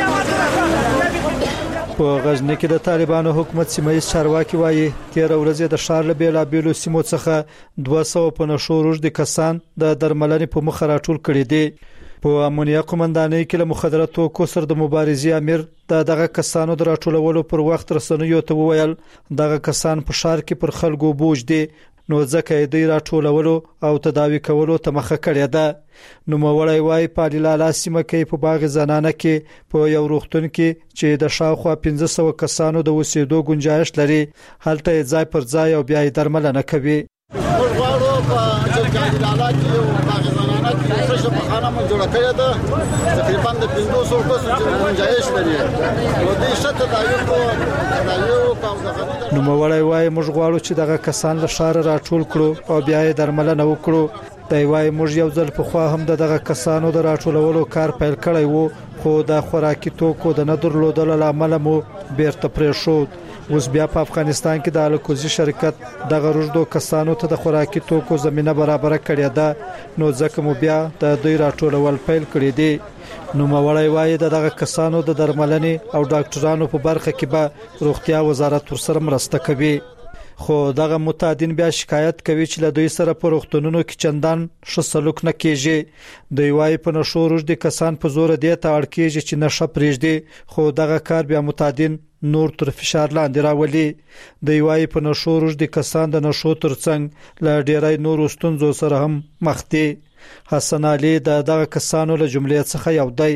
په غزنی کې د طالبانو حکومت سیمه چارواکي وایي تیر ورځ د ښار له بیلابېلو سیمو څخه دوه سوه په نشو روړو کسان د درملنې په مخه راټول کړي دي. په امنیه قومندانۍ کې له مخدره توکو سره د مبارزې امیر د دغه کسانو د راټولولو پر وخت رسنیو ته وویل دغه کسان په ښار کې پر خلکو بوج دي نو ځکه یې د راټولولو او تداوی کولو ته مخه کړې ده. نو موړی وای په لاله سیمه کې په باغ زنانه کې په یو روغتون کې چې د شاوخوا پنځه سوه کسانو د اوسېدو گنجائش لري هلته ځای پر ځای او بیا درملنه کوي. غواړو په چې لاله کې یو باغ زنانه کې څه په خانه مونږ جوړ کړی ده تقریبا د پنځه سوه کسانو چې گنجائش لري نو دې شته دا یو دا یو نو موړی وای موږ غواړو چې دغه کسان له ښار راټول کړو او بیا یې درملنه وکړو. دی وای موږ یو ځل په خوا هم دغه کسانو د راټولولو کار پیل کړی وو خو د خوراکي توکو د نه درلودلو لامل مو بیرته پرې شو. اوس بیا په افغانستان کې د الکوزي شرکت دغه روزدو کسانو ته د خوراکي توکو زمينه برابر کړې ده نو ځکه مو بیا د دوی راټولول پیل کړی دی. نو موړی وای دغه کسانو د درملنې او ډاکټرانو په برخه کې به روغتیا وزارت ورسره مرسته کوي. خو دغه متعدین بیا شکایت کوي چې له دوی سره په روغتونونو کې چندان ښه سلوک نه کیږي. دوی وای په نشو روزدي کسان په زور دی ته اړ کیږي چې نشه پرېږدي خو دغه کار بیا متعدین نور تر فشار لاندې راولي. دوی وای په نشو روزدي کسان د نشو ترڅنګ له ډیرای نور ستونزو سره هم مخ دي. حسن علي د دغه کسانو له جملې څخه یو دی.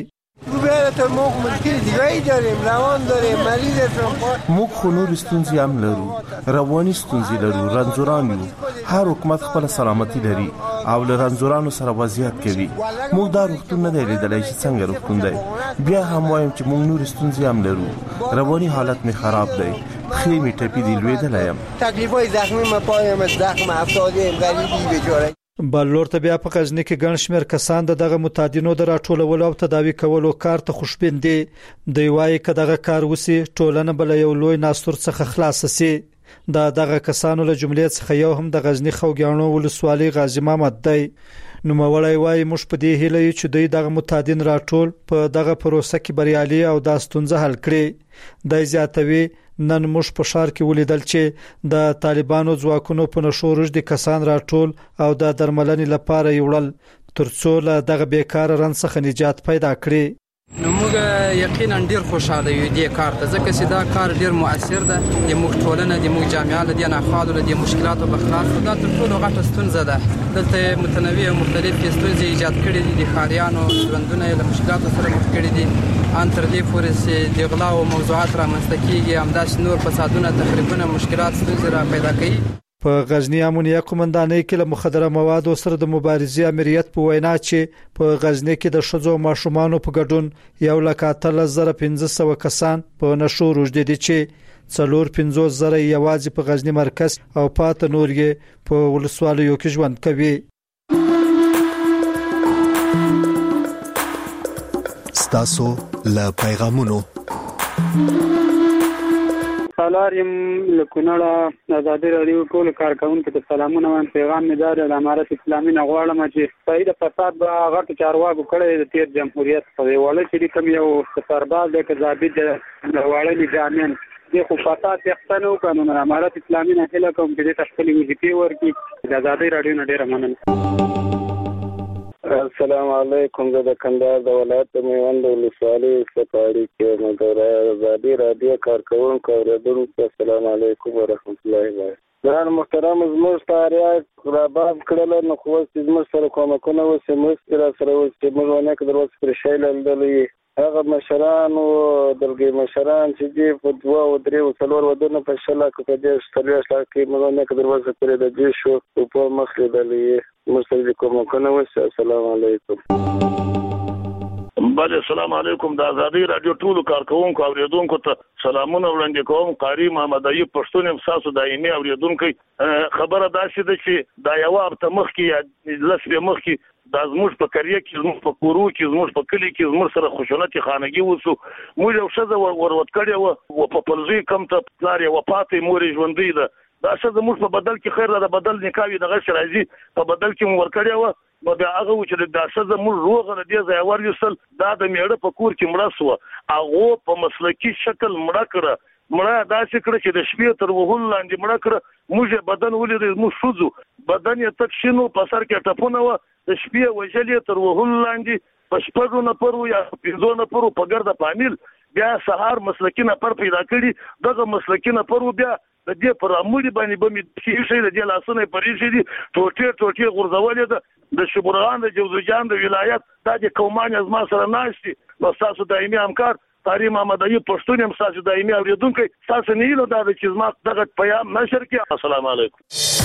موږ مشکل دیوی داریم روان داریم مریض موږ خو نور ستونزې هم لرو رواني ستونزې لرو رنځوران یو هر حکومت خپل سلامتی لري او له رنځورانو سره وضعیت کوي. موږ دا روغتون نه دی لیدلی چې څنګه روغتون دی بیا هم وایم چې موږ نور ستونزې هم لرو رواني حالت می خراب دی پښې می ټپي دي لوېدلی یم تکلیفای زخمی ما پایم زخم افتاده ام غریبی بیچاره. بلور ته بیا په غزنی کې ګڼ شمېر کسان د دغه متعدینو د راټولولو او تداوی کولو کار ته خوشبین دي. دوی وایي که دغه کار وسی ټولنه بل یو لوی ناستور څخه خلاص شي. دا دغه کسانو له جملې څخه یو هم د غزنی خوګیانو ولسوالۍ غازی محمد دی. نو موړی وایي موږ په دې هیله یو چې دوی دغه متعدین راټول په دغه پروسه کې بریالي او د ستونزه حل کړي. د زیاتوي نن موږ په ښار کې ولیدل چې د طالبانو ځواکونو په نشو روزدي کسان راټول او د درملنې لپاره یوړل ترڅو له دغه بیکاره رن څخه نجات پیدا کړي. نو موږ یقینا ډیر خوشاله یو دې کار ته ځکه چې دا کار ډیر مؤثر ده د موږ ټولنه د موږ جامعه له دې نه خالو له دې مشکلاتو په خلاص دا تر ټولو غټه ستونزه ده. دلته متنوع او مختلف ستونزې ایجاد کړي دي د خاریانو ژوندونه له مشکلاتو سره مخ کړي دي ان تر دې پورې چې د غلا او موضوعات را منځته همداس نور فسادونه تخریبونه مشکلات ستونزې را پیدا کوي. په غزنی امنیه قومندانۍ کې له مخدره موادو سره د مبارزې امریت په وینا چې په غزنی کې د شذو ماشومانو په ګډون یو لک اتلس زره پنځه سوه کسان په نشو روزدي دي چې څلور پنځوس زره یوازې په غزنی مرکز او پات نور یې په ولسوالیو کې ژوند کوي. ستاسو له پیغامونو سلام لکونړه آزادي رادیو ټول کارکونکو ته سلامونه وایم. پیغام مې دا د امارت اسلامي نه غواړم چې صحیح د فساد به غټ چارواکو کړی د تیر جمهوریت په وړاندې چې کوم یو سرباز د ضابط د وړاندې ځامن د خو فساد تختنو قانون امارت اسلامي نه هله کوم چې د خپل وظیفې ورکړي د آزادي رادیو نه ډیر مننه. السلام علیکم زه د کندهار د ولایت میوند ولسوالۍ سپاړي کې مدیر آزادي رادیو کارکونکو اوریدونکو السلام علیکم ورحمت الله وبرکاته. ګران محترم زموږ تاریخ را باب کړل نو خو زموږ سره کومکونه وسه موږ را سره وسه موږ ونه کړو وسه پر شیل لدلې هغه مشران او دلګي مشران چې دی په دوا او درې او څلور ودونه په شلا کې په دې ستړي شلا کې موږ نه کړو وسه پر د دې شو په مخ لدلې موږ سره کومکونه وسه. السلام علیکم. بله السلام علیکم. د آزادي رادیو ټول کارکونکو اوریدونکو ته سلامونه وړاندې کوم. قاری محمد ایوب پښتون امساسو دایمي اوریدونکو خبره داسې ده چې دا یو هفته مخکې یا لسبه مخکې د زموږ په کریه کې زموږ په کورو کې زموږ په کلی کې زموږ سره خوشونتي خانګي وسو موږ یو څه وروت کړی و په پلزوی کم ته پلار یې وفاتې مورې ژوندۍ ده دا څه زموږ په بدل کې خیر ده بدل نکاوي دغه شرایزي په بدل کې مو ور کړی و نو بیا هغه چې دا څه زموږ روغ نه دی ځای ور یوسل دا د میړه په کور کې مړه سو هغه په مسلکی شکل مړه کړه مړه داسې کړ چې د شپې تر وهل لاندې مړه کړ موږ بدن ولې مو شوزو بدن یې تک شنو په سر کې ټپونه و د شپې وجلې تر وهل لاندې په شپږو نفرو یا پنځو نفرو په ګرده فامیل بیا سهار مسلکی نفر پیدا کړي دغه مسلکی نفرو بیا د دې پر اموري باندې به مې شي شي د دې لاسونه پرې شي دي ټوټه ټوټه غورځولې ده د شبرغان د جوزجان د ولایت د کومان از ما سره ناشتي نو تاسو دایمي همکار طارق محمد ایوب پښتون هم تاسو دایمي اوریدونکو تاسو نه یلو دا چې زما دغه پیغام نشر کړئ. السلام علیکم.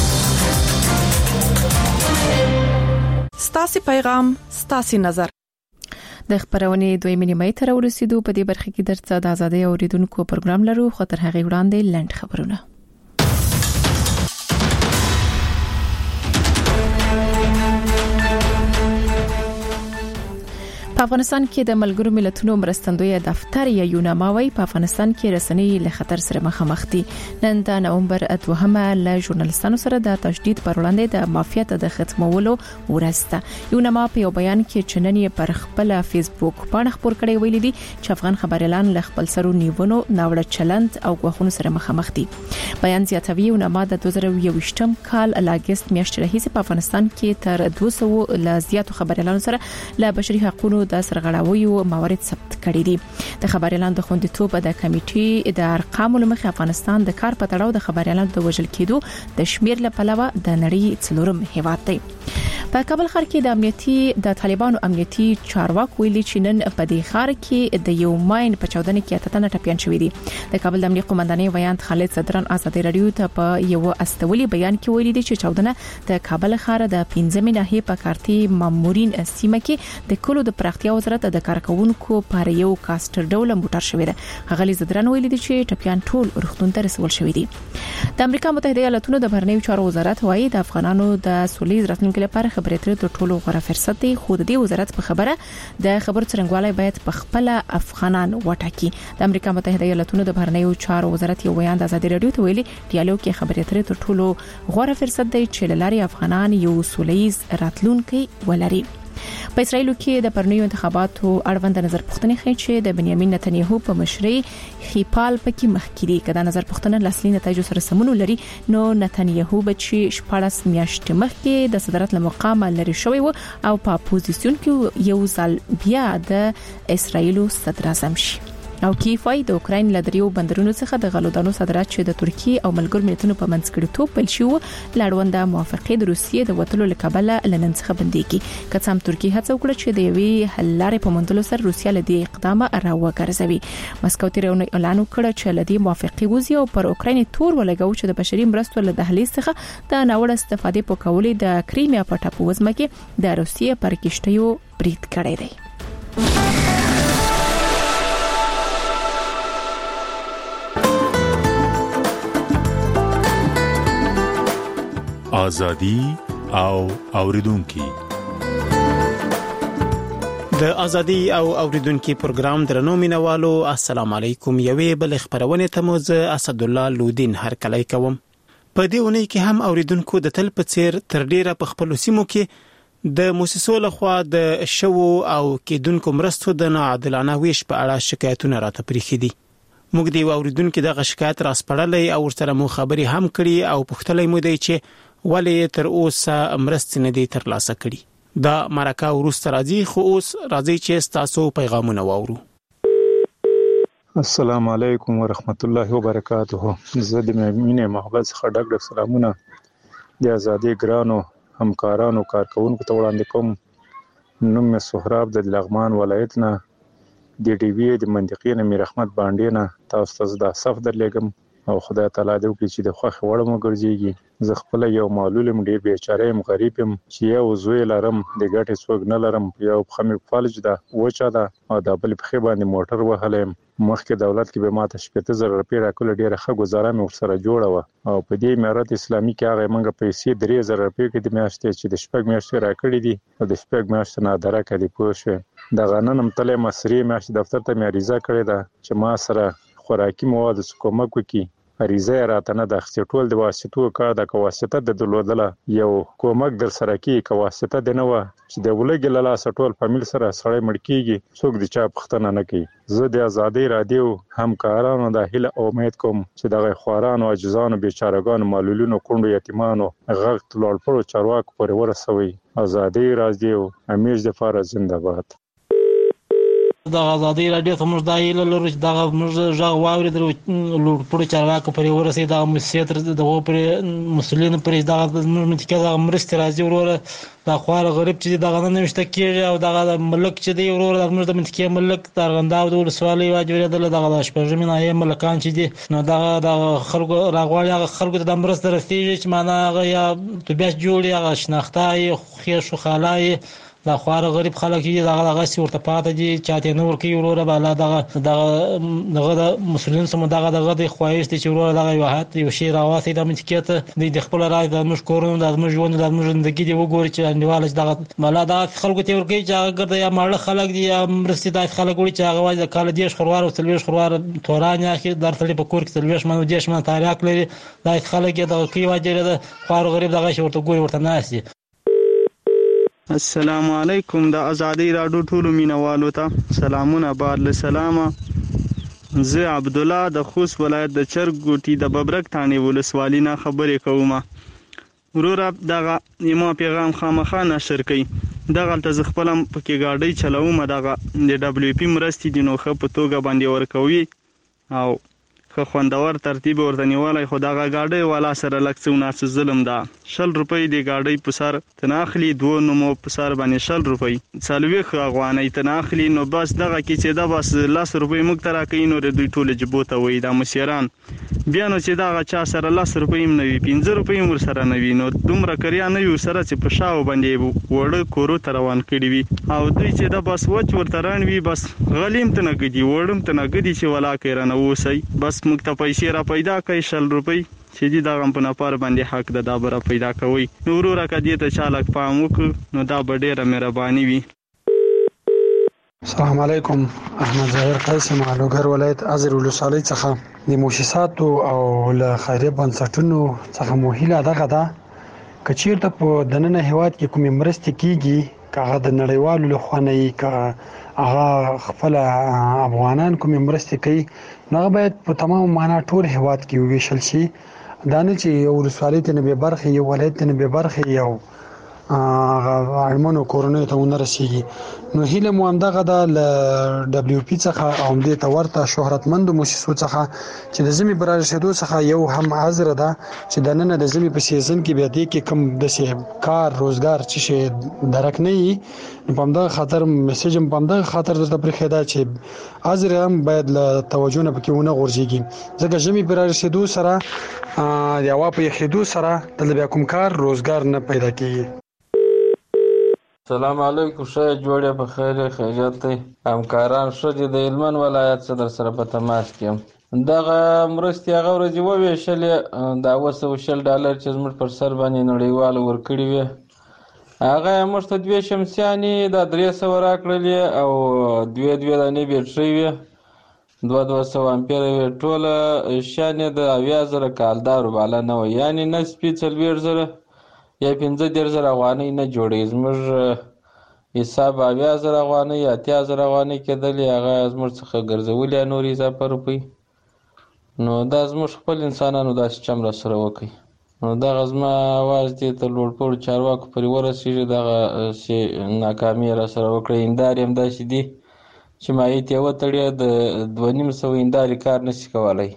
ستاسو پیغام ستاسو نظر. د خبرونې دوی منیمه تر ورسېدو په دې برخه کې درته د ازادي اوریدونکو پروګرام لرو خو تر هغه وړاندې لنډ خبرونه. په افغانستان کې د ملګرو ملتونو مرستندوی دفتر یا یوناماوي په افغانستان کې رسنۍ له خطر سره مخامخ دي. نن د نومبر دوهمه له ژورنالستانو سره د تشدید پر وړاندې د مافیات د ختمولو ورسته. یوناما په یو بیان کې چننې پر خپل فیسبوک باندې خبر کړی ویلي دي چې افغان خبريالان له خپل سرو نیونو ناوړه چلند او غوښتنو سره مخامخ دي. بیان زیاتوي یوناما د دوه زره یوویشتم کال اګست میاشتې راهیسې په افغانستان کې تر دوه سوه ل زیاتو خبريالانو سره له بشري حقوقو د سرغړاویو موارد ثبت کړي دي. د خبريالانو د خوندیتوب د کمیټې د ارقامو لمخې افغانستان د کار په تړاو د خبريالانو د وژل کېدو د شمیر له پلوه د نړۍ څلورم هیواد دی. په کابل ښار کې د امنیتي د طالبانو امنیتي چارواکو ویلي چې نن په دې ښار کې د یو ماین په چاودنه کې اتنه ټپيان شوې دي. د کابل د امنیتي قومندانۍ ویاند خالد صدران ازادي رادیو ته په یو استولي بیان کې ویلي دي چې چاودنه د کابل ښار د پنځمې ناحیې په کارتي مامورین سیمه کې د کلو د پراختیا وزارت د کارکونکو پر یو کاستر ډول موټر شوې ده. غلي زدران ویلي دي چې ټپيان ټول روغتون ته رسول شوې دي. د امریکا متحده ایالاتونو د بهرنیو چارو وزارت وايي د افغانانو د سولې راتلونکو لپاره خبرې اترې تر ټولو غوره فرصت دی. خو د دې وزارت په خبره د خبر څرنګوالی باید په خپل افغانان وټاکي. د امریکا متحده ایالاتونو د بهرنیو چارو وزارت یو بیان د ازادي رادیو ته ویلي ډیالوګ کې خبرې اترې تر ټولو غوره فرصت دی چې لاري افغانان یو سولېز راتلونکي ولري. په اسرائیل کې د پرنیو انتخاباتو اړوند نظر پوښتنه کوي چې د بنیامین نتنیاهو په مشرۍ خپال پکې مخکړي کده نظر پوښتنه لاسلي نتایج سره سمون لري نو نتنیاهو بچي شپږ میاشتې مخکې د صدارت له مقام لري شوی و او په اپوزیسیون کې یو ځل بیا د اسرائیل صدر اعظم شي. او کیفای د اوکراین لدریو بندرونو څخه د غلودانو صادرات چې د ترکیه او ملګرو ملتونو په منځ کې توپ بل شو لاړونده موافقه د روسیې د وټلو لکبله لنن څخه بنديږي. کڅام ترکیه هڅه وکړه چې د یوې حل لارې په موندلو سره روسیا له دې اقدام راوګرځوي. مسکو تیرونه اعلان وکړ چې له دې موافقه وزي او پر اوکراین تور ولګاو چې د بشري مرستو له دهلیز څخه د ناوړه استفادې په کولې د کریمیا په ټاپو وزمه کې د روسیې پر کشتیو برید کړی دی. ازادي او اوریدونکو د ازادي او اوریدونکو پروګرام درنو مینوالو السلام علیکم. یوې بل خبرونه ته مو زه اسد الله لودین هر کله کوم. په دې ونې کې هم اوریدونکو د تل په څیر تر ډیره په خپل سیمو کې د موسسو لخوا د شو او کېدونکو مرستو د ناعادلانه ویش په اړه شکایتونه راته پریخي دي. موږ دی اوریدونکو دغه شکایت راسپړلې او ورسره مو خبري هم کړی او پوښتلې مو دی چې ولې تر اوسه مرستې نه دي ترلاسه کړي. دا مرکه ورسته راځي خو اوس راځي چې تاسو پیغامونه واورو. السلام علیکم ورحمت الله وبرکاته. زه د مینې محبت څخه ډک ډک سلامونه د ازادي ګرانو همکارانو کارکونکو ته وړاندې کوم. نوم مې سهراب د لغمان ولایت نه د ډي وی د منطقې نه میر احمد باندې نه تاسو ته د صف درلګم او خدای تعالی دې وکړي چې د خوخه وړم ګرځيږي. زه خپل یو معلول ډیر بیچاره يم غریب يم چې یو زوی لرم د ګټې څوک نه لرم. یو خمي فالج ده وچا ده او د بل په خې باندې موټر وهلم. مخکې دولت کې به ماته شپږ زره روپۍ راکول ډیره ښه گزاره مې ورسره جوړه و او په دې امارت اسلامي کې هغه منګه پیسې درې زره روپۍ کې د میاشتې چې د شپږ میاشتې راکړې دي او د شپږ میاشتې نه درکه دی پوه شو. د غننم تلې مصری میاشتې دفتر ته مې عریضه کړې ده چې ما سره خوراکي مواد کومک وکړي. عریضه راته نه د خپل د واسطو کار د کواسطه د دلودله یو کومک در سره کې کواسطه د نو چې د ولګي لاله سټول فامیل سره سړی مړ کیږي څوک د چا پختنه نه کوي. زه د ازادي رادیو همکارانو د هیله امید کوم چې د خوارانو عاجزانو بیچارهګانو معلولینو کونډو یتیمانو غږ لوړ پړو چارواکو پورې ورسوي. ازادي رادیو همیش د فار زنده باد. د ازادي رادیو ته موږ د ایله لرو چې دا موږ ژغ واورېدل لوړ پوړو چارواکو پرې ورسېد د مسیتر دغه پرې مسلین پرې دا موږ متکه د مرستې راځي وروره دا خوار غریب چې دغه نه نشته کېږي او دغه ملک چې دی وروره د موږ د متکه ملک ترغنده او د ولسوالۍ واجبېدل دغه شپږمې نه ملکان چې دي نو دغه د خلکو راغواړي هغه خلکو ته د مرستې رسېږي چې معنا هغه یا طبیعت جوړي هغه شناخته یې خېش و خالای دا خوار غریب خلک چې دغه دغه سی ورته پاتې دي چاته نور کوي وروره بالا دغه دغه دغه د مسلمان سم دغه دغه د خوایش دي چې وروره دغه یو حد یو شی راوځي د منځکته د خپل راځي د موږ کورونو د موږ ژوند د موږ ژوندۍ دی وګوري چې انډیواله دغه بالا دغه خلکو ته ورګي چې هغه ګرځي یا ماړه خلک دي یا مرستې د خلک وړي چې هغه واځي د کال دیش خروار او تلويش خروار توران یا اخر درته په کور کې تلويش منو دیش من تاریخ لري د خلک د کی واجب د خوار غریب دغه شی ورته ګوري ورته ناسي. السلام علیکم د ازادي رادیو ټولو مینوالو ته سلامونه بعد له سلامه. زه عبد الله د خوست ولایت د چرګ ګوټي د ببرک تانې ولسوالۍ نه خبرې کوم. وروره دغه یما پیغام خامخا نشر کړي دغه ته خپل پکې گاډي چلاوم دغه د دبليو پی مرستې د نوخه په توګه باندې ورکوي او خو خوندور ترتیب ورته نیولای خو دغه گاډي والا سره لکڅونه څه ظلم ده. شل روپۍ د گاډي په سر تناخلي دوه نمو په سر باندې شل روپۍ څلوي خو افغاني تناخلي نو بس دغه کې چې دا بس لاس روپۍ موږ ترا کوي نو دوی ټول جبوته وي د مسیران بیا نو چې دغه چا سره لاس روپۍ هم نوي پنځه روپۍ ور سره نوي نو دومره کریا نه یو سره چې په شاو باندې وړ کورو تروان کړي وي او دوی چې دا بس وچ ورته ران وي بس غلیم ته نه گدي وړم ته نه گدي چې ولا کړه نو وسی بس موږ ته پیسې را پیدا کړي شل روپۍ چې دې دا غم په نپار باندې حق د دا بره پیدا کوي نو وروره کدی ته چالک پام وکړو نو دا ډیره مهرباني وي. السلام علیکم احمد ظاهر قاسم علوګر ولایت ازر ولسوالۍ څخه د موسساتو او له خیریه بنسټونو څخه موهیله دغه ده کچیرته په دننه هیواد کې کومې مرستې کیږي کاغه د نړیوالو لخوا نه کا هغه خپل افغانان کومې مرستې کوي نو باید په تمام معنا ټول هیواد کې ویشل شي دا نه چې یو ولسوالۍ ته نه به برخه یو ولایت ته نه به برخه یو اړمنو کورونو ته ونرسیږي نو هیله مو همدغه د دبليو پی څخه او د تورته شهرتمند موسسو څخه چې د زمي برابر شیدو څخه یو هم حاضر ده چې د نن د زمي په سیزن کې بیا د کې کم د سی کار روزګار چې شي درک نه وي په همدغه خاطر میسج هم په همدغه خاطر د تبریخ ده چې حاضر هم باید له توجه نه پکې ونه غورځيږي ځکه زمي برابر شیدو سره د یو په خیدو سره د بیا کوم کار روزګار نه پیدا کیږي. السلام علیکم شای جوړه په خیر خیریت ته همکاران شته د هلمند ولایت صدر سره په تماس کې دغه مرستي هغه ورځ وویشلې دا وسو شل ډالر چې زموږ پر سر باندې نړیوال ورکړي وي هغه موږ ته دوه شمسياني د درې سو راکړلې او دوه دوه دانې بیټرۍ وي دوه دوه سو امپیر وي ټول شانې د اویا زره کالدار بالا نه وي یعنی نسبی څلوېښت زره یا پنځه دېرش زره افغانۍ نه جوړي زموږ حساب اویا زره افغانۍ اتیا زره افغانۍ کېدلې هغه زموږ څخه ګرځولې نور اضافه روپۍ نو دا زموږ خپل انسانانو دا سیستم را سره وکړي نو دغه زما اواز دې ته لوړ پوړو چارواکو پورې ورسېږي دغه چې ناکامي را سره وکړي هندارې هم داسې دي چې مایت یې وتړي د دوه نیم سوه هندارې کار نشي کولی.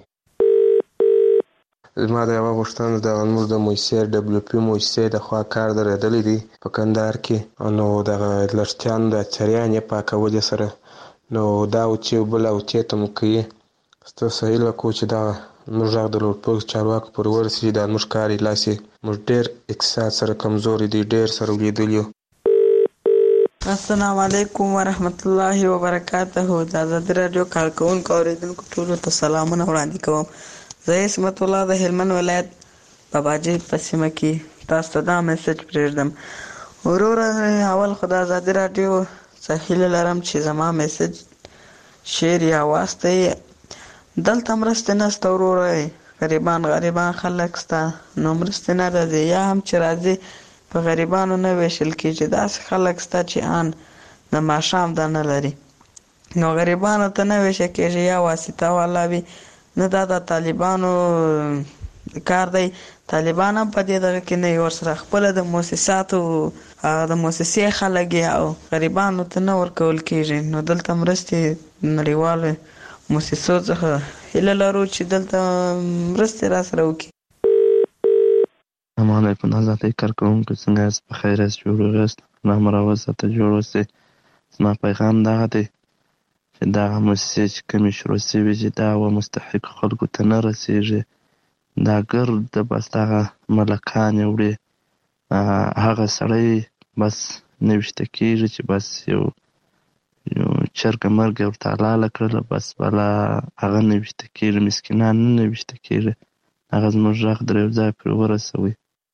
زما د یوه غوښتنه د زموږ د موسسې دبليو پی موسسې د خوا کار درېدلی دی په کندهار کې نو دغه لښتیانو د چریانې پاکولو سره نو دا اوچې بله اوچې ته مو کوي ستاسو هیله کوو چې دغه زموږ غږ د لوړپوړو چارواکو پورې ورسېږي دا زموږ کار یې لاس یې موږ ډېر اقتصاد سره کمزوري دی ډېر سره ولیدلي یو. السلام علیکم ورحمت الله وبرکاته د ازادي راډیو کارکوونکو اورېدونکو ټولو ته سلامونه وړاندې کوم. زه عصمت الله د هلمند ولایت باباجي په سیمه کې تاسو ته دا میسج پرېږدم. وروره اول خو د ازادي راډیو څخه هیله لرم چې زما میسج شیر یا واسطه دلته مرستې نشته وروره غریبان غریبان خلک شته نو مرستې نه راځي یا هم چې راځي په غریبانو نه ویشل کېږي داسې خلک شته چې ان د ماښام دا نه لري نو غریبانو ته نه ویشل کېږي یا واسطه والا وي نه دا د طالبانو کار دی. طالبان هم په دې دغه کې نه ورسره خپل د مؤسساتو د مؤسسې خلک او غریبانو ته نه ورکول کیږي. نو دلته مرستې نړیوالو مؤسسو څخه هیله لرو چې دلته مرستې را سره وکړي. السلام علیکم آزادۍ کارکوونکو، څنګه یاست؟ په خیر یاست؟ جوړ یاست؟ الله مو راوساته جوړ اوسئ. زما پیغام دغه دی چې دغه موسسې چې کومې شروع شوي چې دغه مستحقو خلکو ته نه رسېږي، دا ګرد بس دغه ملکانې وړي، هغه سړی بس نه ویشته کېږي چې بس یو یو چرګه مرګه ورته حلاله کړله، بس بله هغه نه ویشته کېږي، مسکینان نه ویشته کېږي. هغه زموږ غږ در یو ځای پرې ورسوئ.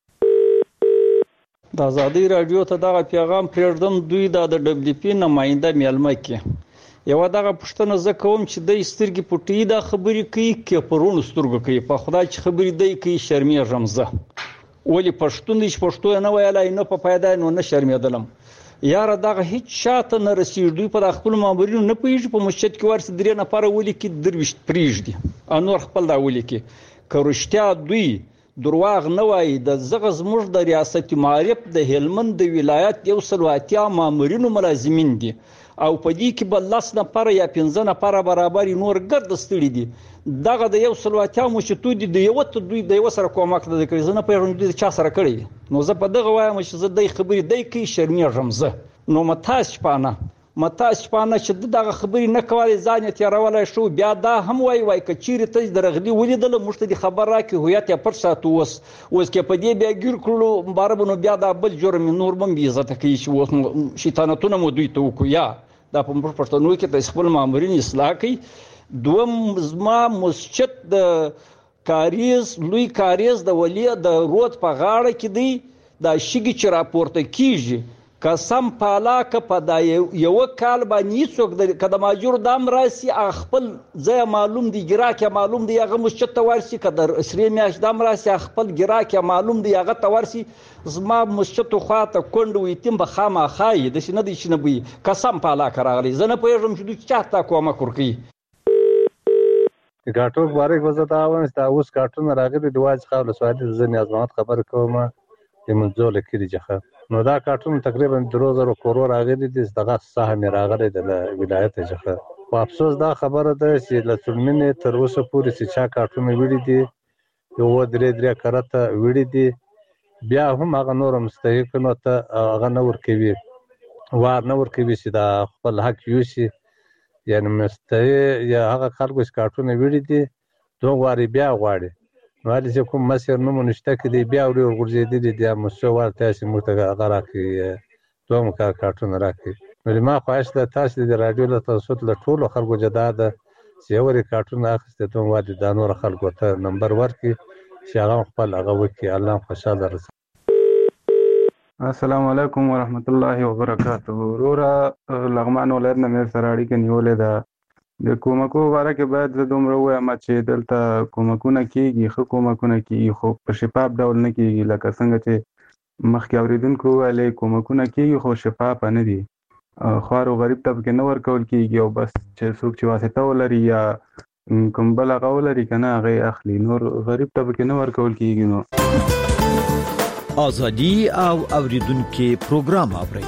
د ازادۍ راډیو ته دغه پیغام پرېږدم. دوی دا د ډبلیو پي نماینده میلمه کې یوه دغه پوښتنه زه کوم چې دی سترګې پټوي دا خبرې کوي که په روڼو سترګو کوي؟ په خدای چې خبرې دی کوي شرمېږم زه. ولې پښتون دی چې پښتو یې نه ویلی نه په پیدا نو نه شرمېدلم. یاره دغه هیڅ شاته نه رسېږي. دوی په خپلو مامورینو نه پوهېږي. په مسجد کې ورسې درې نفره ولیکي درویشت پرېږدي او نور خپل دا ولیکي. که رښتیا دوی درواغ نه وایي، د زغه زموږ د ریاست معارف د هلمند د ولایت یو سل اتیا مامورینو ملازمین دي او په دې کې به لس نفره یا پنځه نفره برابر نور ګرد ستړي دي. دغه د یو سل اتیا مشتو دي د یو ته دوی د یو سره کومک نه کوي. زه نه پوهېږم دوی چا سره کړی. نو زه په دغه وایم چې زه د خبرې دی کوي شرمېږم زه. نو متاس شپانه متاس شپانه چې دغه خبرې نه کولی ځان یې تېرولی شو. بیا دا هم وایي وایي که چیرې ته د رغلي ولیدله موږ ته دې خبر راکړي هویت یې پټ ساتو. اوس اوس که په دې بیا ګیر کړلو باره به نو بیا دا بل جرم نور به هم بېعزته کوي چې اوس شیطانتونه مو دوی ته وکړو. یا دا په موږ پښتنو کې د خپل مامورین اصلاح کوي. دوم زما مسجد د کاریز لوی کاریز د ولی د رود په غاړه کې دی. دا شګې چې راپورته کېږي قسم پالا که په دا یو کال باندې هیڅوک که د ماجور دام راسي خپل ځای معلوم دی، ګراک یې معلوم دی، هغه مسجد ته ورسي. که د سرې میاشت دام راسي خپل ګراک یې معلوم دی، هغه ته ورسي. زما مسجد خوا ته کونډ و یتیم به خامخا یي، داسې نه دی چې نه به وي. قسم پالا که راغلی زه نه پوهېږم چې دوی چا ته کومک ورکوي. ګاټو مبارک به زه دا وایم چې دا اوس ګاټونه راغلي د واج څخه ولسوالي زه نیاز محمد خبرې کوم د منځو له کلي څخه. نو دا کارټون تقریبا درو زرو کورو راغلي دي. دغه سهم یې راغلی د ولایت څخه. خو افسوس دا خبره ده چې له څلمنې تر اوسه پورې چې چا کارټونه وړي دي یو درې درې کرته وړي دي بیا هم هغه نور مستحقینو ته هغه نه ورکوي، وار نه ورکوي چې دا خپل حق یوسي. یعنې مستحق یا هغه خلکو چې کارټونه وړي دي دوه وارې بیا غواړي. نو هلې چې کوم مسیر نومو نشته کې دی بیا ورې ورغورځېدلي دي مسو ورته چې موږ ته هغه راکړي دوهم کار کارټونه راکړي. نو زما خواهش ده تاسو د راډیو له توسط له ټولو خلکو جدا ده چې یو وارې کارټونه اخیستې دوهم وارې دا نور خلکو ته نمبر ورکړي چې هغه خپل هغه وکړي. الله هم خوشحاله رسوي. السلام علیکم ورحمت الله وبرکاته. وروره لغمان ولایت نه مې سره اړیکه نیولې ده. د کومکو باره کې باید زه دومره ووایم چې دلته کومکونه کېږي، ښه کومکونه کېږي، خو په شفاف ډول نه کېږي. لکه څنګه چې مخکې اورېدونکو وویلې کومکونه کېږي خو شفافه نه دي. خوار او غریب ته پکې نه ورکول کېږي او بس چې څوک چې واسطه ولري یا کوم بل هغه ولري که نه هغه یې اخلي، نور غریب ته پکې نه ورکول کېږي. نو ازادي او اوریدونکو پروګرام اوري.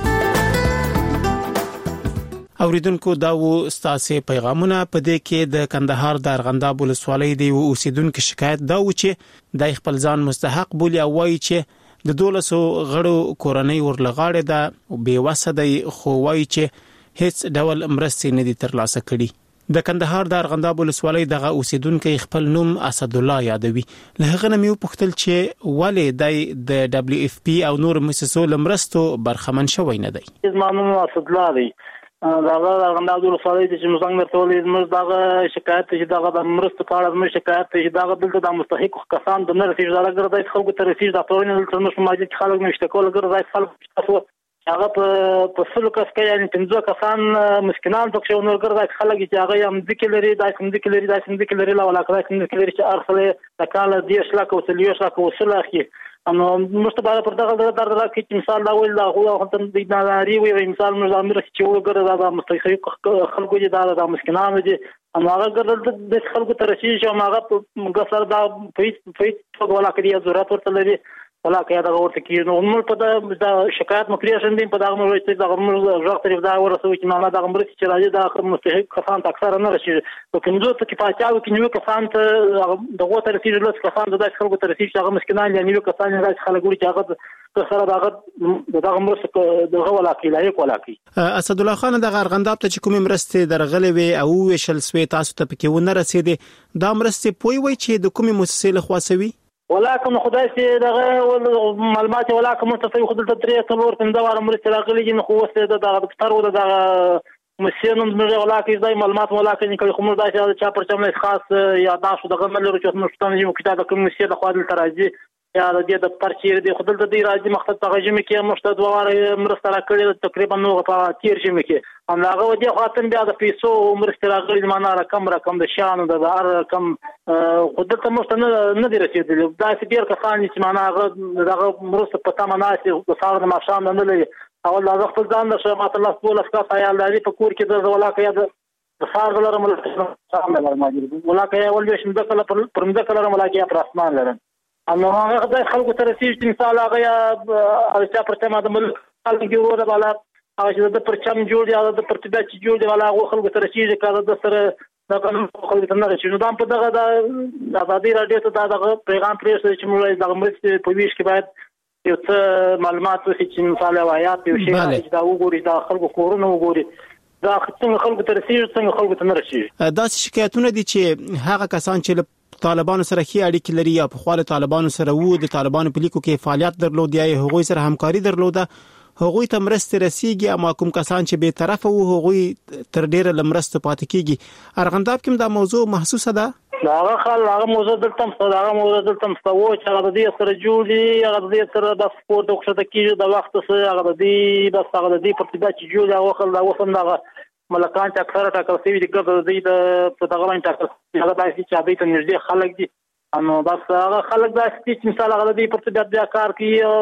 اوریدونکو دا و ستاسو پیغامونه. په دې کې د کندهار د ارغنداب ولسوالۍ دی اوسیدونکو شکایت دا و چې د خپل ځان مستحق بولی او وایي چې د دولسو غړو کورنۍ ورلغاړي ده بې وسه دی، خو وایي چې هیڅ ډول مرستې نه دي ترلاسه کړي. د کندهار د ارغنداب ولسوالۍ دغه اوسیدونکو خپل نوم اسد الله یادوي. له هغه نه مې وپوښتل چې ولې د دبليو اف پی او نور مؤسسو لمرستو برخمن شوی نه دی. زما نوم اسد الله دی. دغه ارغنداب ولسوالۍ چې موږ څنګه ټولې موږ دغه شکایت چې دغه د مرستو په اړه موږ شکایت چې دغه دلته د مستحق کسان د نه رسیدل ګرځي خلکو ته رسیدل د ټولنې دلته موږ ماجد خلک نشته کول ګرځي خلک تاسو هغه په سلو کس کې یعنی پنځه کسان مسکینان پکې نورګر د خلک چې هغه هم ذکر لري د کوم ذکر لري د کوم ذکر لري لا ولا کوم ذکر لري چې ارسله د کال دیش لا کو سلیوش لا کو وسله اخی انو مستباله پر دغه در در کې مثال دا ویل دا هو هم د ناري وي مثال موږ امر چې وګره د مستحق خلکو چې د مسکینانو دي اما هغه ګرځل د خلکو ترشي چې هغه په ګسر دا په په ولا کې ضرورت ورته لري ولا کې دا ورته کې نو موږ په دا شکایت مکریشن دي په دا موږ چې دا موږ ځخ طرف دا ورسوي چې ما دا عمر چې راځي دا مستحق کسان اکثر نه راشي په کومځو ته کې پاتاو کې نو کسان ته دغه ترشي له کسان د خلکو ترشي چې هغه مسکینان یا نیو کسان نه خلک چې هغه سره دا دا عمر دغه ولا کې لایق ولا کې اسد الله خان د غرغنداب ته چې کوم مرسته درغلې وي او وشل سوي تاسو ته پکې ونه رسیدي دا مرسته پوي وي چې د کومې مؤسسې له خاصوي ولکه خدای سي دغه معلومات ولکه مستفي خدای ته ترې څلور پنځه واره مرسته راغلي نو خو وسته د دفتر او د مسیانم دغه ولکه د معلومات ولکه نه کوي خو دا چې پر چمله خاص یا داسو دغه ملي چې مستند یو کتاب کوم مسیه د خپل ترازی یا د دې د پرچیر دی خدای د دې راځي مقصد ته غږی مې مشته دوه واره مرسته راکړي تقریبا نو په تیر شي مې هم هغه ودی خاطر بیا د پیسو مرسته راغلي معنا رقم رقم د شان د هر رقم خدای ته مشته نه دی رسیدلی دا چې ډیر کسان چې معنا هغه دغه مرسته په تمه ناسي د سار د ماشام نه لري اول دا خپل ځان د شمات الله سبحانه وتعالى عیال لري په کور کې د ولاکه د سار غلره ملته شامل راځي ولاکه اول به شنده کله پر مده کله ملاکه پر اسمان لري انو هغه د خلکو تر رسیدي چې مثال هغه یا چې پرته ما د ملک خلک ګورو بالا هغه چې د پرچم جوړ دی د پرتبه چې جوړ دی بالا هغه خلکو تر رسیدي کړه د سره د قانون خلکو ته نه رسیدي نو دا په دغه د آزادي رادیو ته دغه پیغام پرېښود چې موږ د مرستې په ویش کې باید یو څه معلومات وکړي چې مثال وايات یو شی چې دا وګوري د خلکو کورونه وګوري دا څنګه خلکو ته رسیدي څنګه خلکو ته نه رسیدي دا شکایتونه دي چې هغه کسان چې طالبانو سره خي اړیکې لري یا په خواله طالبانو سره وو د طالبانو په لیکو کې فعالیت درلود یا هغوی سره همکاري درلوده هغوی ته مرسته رسیږي اما کوم کسان چې به طرف وو هغوی تر ډیره لمرسته پاتې کیږي ارغنداب کې دا موضوع محسوسه ده هغه خل هغه موضوع دلته هغه موضوع دلته مستوي چې هغه د دې سره جوړي هغه د دې سره د سپورت او څه کېږي د وخت سره هغه د دې د هغه د دې په ابتدا چې جوړي هغه خل دا وسم دغه ملکان چې اکثره ټاکل شوی دي ګرځي د دې په دغه باندې ټاکل هغه داسې چې ابي ته نږدې خلک دي انو بس هغه خلک داسې چې مثال هغه د دې په ابتدا بیا کار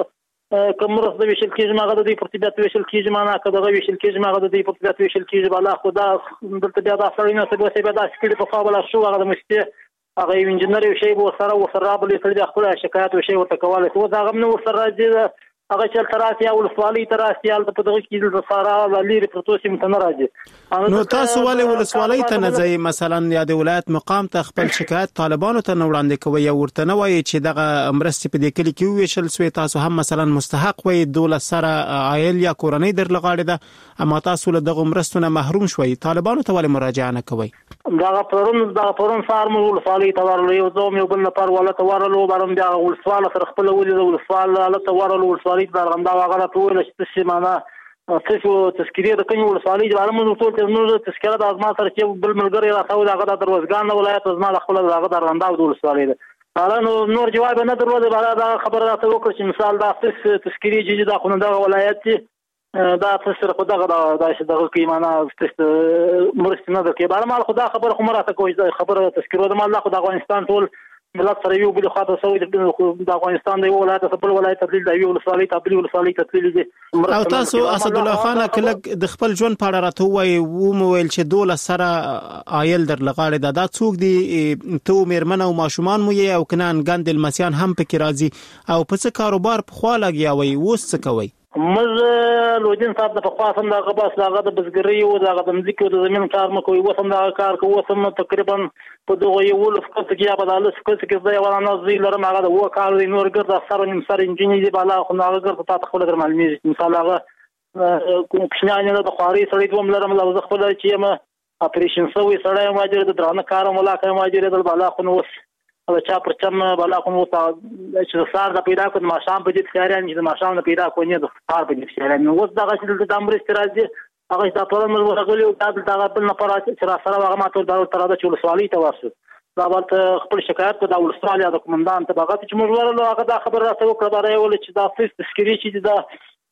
کوي کوم رس د ویشل کېږي هغه د دې په ابتدا ویشل کېږي معنا کده ویشل کېږي هغه د دې په ابتدا ویشل کېږي بالا خدا دلته بیا د اصلي نه څه به څه به داسې کړي په فابلا شو هغه د مشته هغه انجنیر یو شی به سره و سره بلې سره خپل شکایت او شی ورته کوله خو دا غو نو سره راځي هغه چې تراسي او ولسوالۍ تراسي ال په دغه کې د سارا لری پروتوسي متن راځي نو تاسو ولې ولسوالۍ ته نه ځي مثلا یا د ولایت مقام ته خپل شکایت طالبانو ته وړاندې کوي او ورته نه وایي چې دغه مرستې په دې کلی کې ویشل سوی تاسو هم مثلا مستحق وي دولت سره عائل یا کورنۍ در لغاړي ده اما تاسو له دغه مرستونه محروم شوي طالبانو ته ولې مراجعه نه کوي دا پرون دا پرون فارم ولسوالۍ ته ورلو یو ځوم یو بل نفر ولته ورلو بارم دا ولسواله سره خپل ولې د ولسواله ته ورلو ولسوالۍ د ارغندا هغه ټول چې معنا تاسو تذکیره د کني ولسوالۍ د عالمونو ټول ته نو تذکیره د ازما سره چې بل ملګری راځو دغه د دروازګان ولایت ازما خپل دغه د ارغندا د ولسوالۍ ده هغه نو نور جواب نه درلود دا خبر راته وکړ چې مثال دا تاسو تذکیره چې د خونه د ولایت دا تاسو خو دغه د دغه کیمانه مرسته نه ده کې بار مال خدا خبر خو مراته کوي خبر تذکیره د مال خو د افغانستان ټول ملت سره یو بل خاطر سوي د افغانستان د ولایت خپل ولایت تبلیغ دی یو ولسوالۍ تبلیغ ولسوالۍ تبلیغ دي او تاسو اسد الله خان کله د خپل ژوند په اړه راته وایي و مویل چې دوله سره عائل در لغاړي دا د څوک دي ته میرمن او ماشومان مو یې او کنان ګاندل مسیان هم پکې راځي او په څه کاروبار په خوا لګیاوي وس څه کوي مز لوجین صاحب د پخواسم د غباس دغه د بزګری او د غدمځکو د زمين کار مکوې وسم د کار کو وسم تقریبا په دغه یو لفظ کې یا بداله سکل کې ځای ولا نه زی لرم هغه د و کار د نور ګرځ اثر نیم سر انجینری دی بالا خو هغه ګرځ په تاسو خپل در معلومي مثال هغه کوم کښنانه د خواري سړی دوم لرم لږ خپل چې ما اپریشن سوي سړی ماجر د درانه کار ملاقات ماجر د بالا خو نو او چا پر چم بالا خو نو چې سار د پیدا کو ما شام په دې ښکاران چې ما شام نه پیدا کو نه د سار په دې ښکاران نو وځ دغه چې د امر استراجي هغه د په نوم ورغلی او د دغه بل نه پرات چې را سره هغه ماته د تر د چول سوالي ته واسه دا ورته خپل شکایت په د استرالیا د کومندان ته هغه چې موږ ورلو هغه دا خبر راته وکړه دا یو چې دا فیس تشکیلی چې دا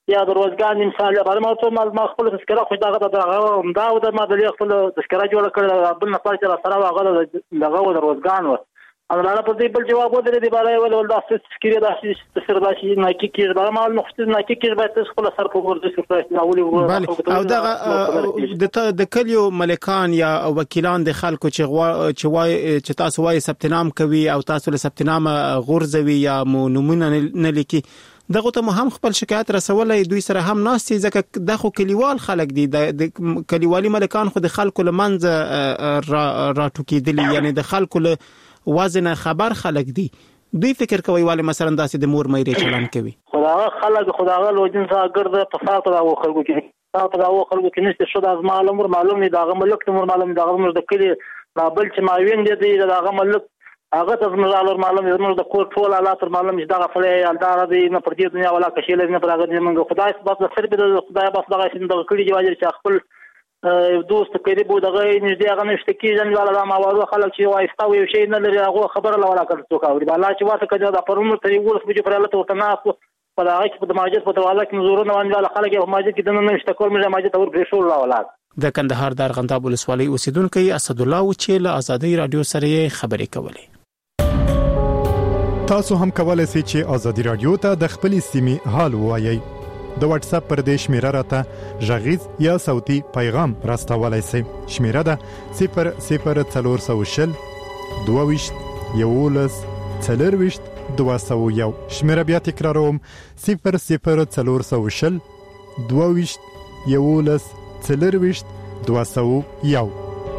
یا د روزګان مثال لپاره ما ته ما خپل تذکره خو دا غدا دا د ما د خپل تذکره جوړ کړل بل نه پاتې را سره واغله دغه د روزګان و انا لا په دې بل جواب ودرې دی بلای ول ول دا تذکره دا چې سر دا چې نه کې کې دا ما نو نه کې کې به خپل سر په ورته شو راولي او دا د کلیو ملکان یا وکیلان د خلکو چې غوا چې وای چې تاسو وای ثبتنام کوي او تاسو له ثبتنام غورځوي یا نمونه نه لیکي دغه ته هم خپل شکایت رسولای دوی سره هم ناستي ځکه د خو کلیوال خلک دي د کلیوالي ملکان خو د خلکو لمنځ راټوکیدلی یعنی د خلکو له وازنه خبر خلک دي دوی فکر کوي والی مثلا داسې د مور مېرې چلان کوي خدای خلک خدای له جنس اګرد فساد او خلکو کې فساد او خلکو کې نشته شو د معلوم معلوم نه دغه ملک تمر معلوم دغه مر د کلی بل چې ماوین دي دغه ملک هغه ته زموږ معلوم زموږ د کور ټول حالات معلوم چې دغه فلې الدار دی نه پر دې دنیا ولا کشیل نه پر هغه موږ خدای سبحانه بس سر به خدای بس دغه شین د کړي جواز چې خپل دوست قریب دغه نږدې هغه نشته کیږي ولا د ماوازو خلک چې وایستا وي شي نه لري هغه خبره لا ولا کړ څوک اوري الله چې واسه کړه دا پرمر ته یو ورس بجې پر الله ته تناسب په هغه کې په ماجد په تواله کې نزورونه باندې خلک په ماجد کې دنه نشته کول مې ماجد اور برښول الله ولا د کندهار د ارغنداب ولسوالۍ اوسیدونکو اسد الله و چې له ازادي رادیو سره خبرې کولې تاسو هم کولای شئ چې ازادي رادیو ته د خپل سیمې حال وایي د واتس اپ پر دې شمیره راته ژغیز یا صوتي پیغام راستولای شئ شمیره ده صفر صفر څلور سوه شل دوه ویشت یولس څلور ویشت دوه سوه یو شمیره بیا تکراروم صفر صفر څلور سوه شل دوه ویشت یولس څلور ویشت دوه سوه یو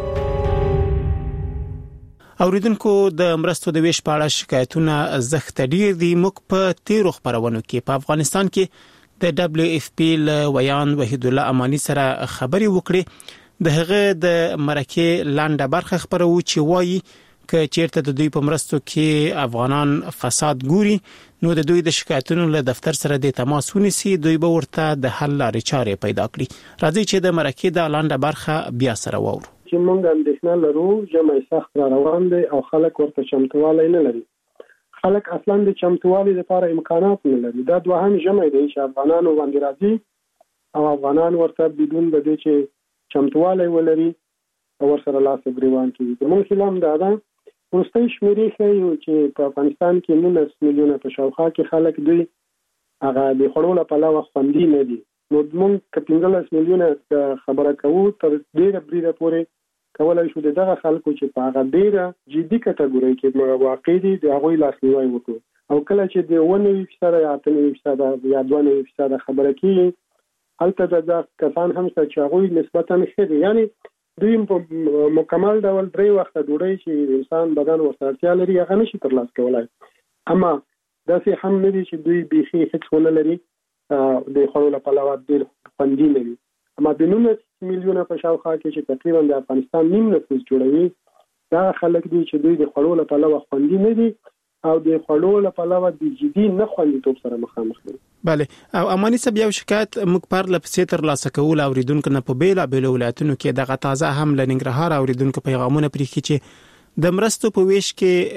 اوریدونکو د مرستو د ویش په اړه شکایتونه زخت ډیر دي موږ په تیرو خبرونو کې په افغانستان کې د دبليو اف پی ل ویان وحید الله امانی سره خبري وکړي د هغه د مرکه لاندې برخه خبرو چې وایي ک چیرته د دوی په مرستو کې افغانان فساد ګوري نو د دوی د شکایتونو له دفتر سره د تماس ونیسي دوی به ورته د حل لارې چارې پیدا کړي راځي چې د مرکه د لاندې برخه بیا سره وورو چې موږ اندېښنه لرو جمع سخت را روان دي او خلک ورته چمتووالی نه لري خلک اصلا د چمتووالي لپاره امکانات نه لري دا دوهم جمع دی چې افغانانو باندې راځي او افغانان ورته بدون د دې چې چمتووالی ولري او ورسره لاس ګریوان کوي موږ خلام دا ده ورستۍ شمیرې ښیي چې په افغانستان کې نولس میلیونه په شاوخوا کې خلک دوی هغه د خوړو له پلوه خوندي نه دي نو موږ که پنځلس میلیونه خبره کوو تر ډېره بریده پورې کولای شو دغه خلکو چې په هغه ډیره جدي کټګوري کې واقع دي د هغوی لاسنیوي وکړو او کله چې د ونه فیصد یا اته فیصد یا دوه فیصد خبره کوي هلته د کسان هم چې هغوی نسبتا ښه دي یعنی دوی په مکمل ډول درې وخت ډوډۍ چې انسان بدن ورته لري هغه نشي ترلاسه کولای اما داسې هم نه دي چې دوی بيخي هیڅ ونه لري د خوړو له پلوه د خوندي نه وي اما د نولس میلیونه په شاوخوا کې چې تقریبا د افغانستان نیم نفوس جوړوي دا خلک دي چې دوی د خوړو له پلوه خوندي نه دي او د خوړو له پلوه د جدي نه خوندیتوب سره مخامخ دي بله او امانی صاحب یو شکایت موږ پر لپسې تر لاسه کول اوریدونکو نه په بیلا بیل ولایتونو کې دغه تازه هم لنګرهار اوریدونکو پیغامونه پرې چې د مرستو په ویش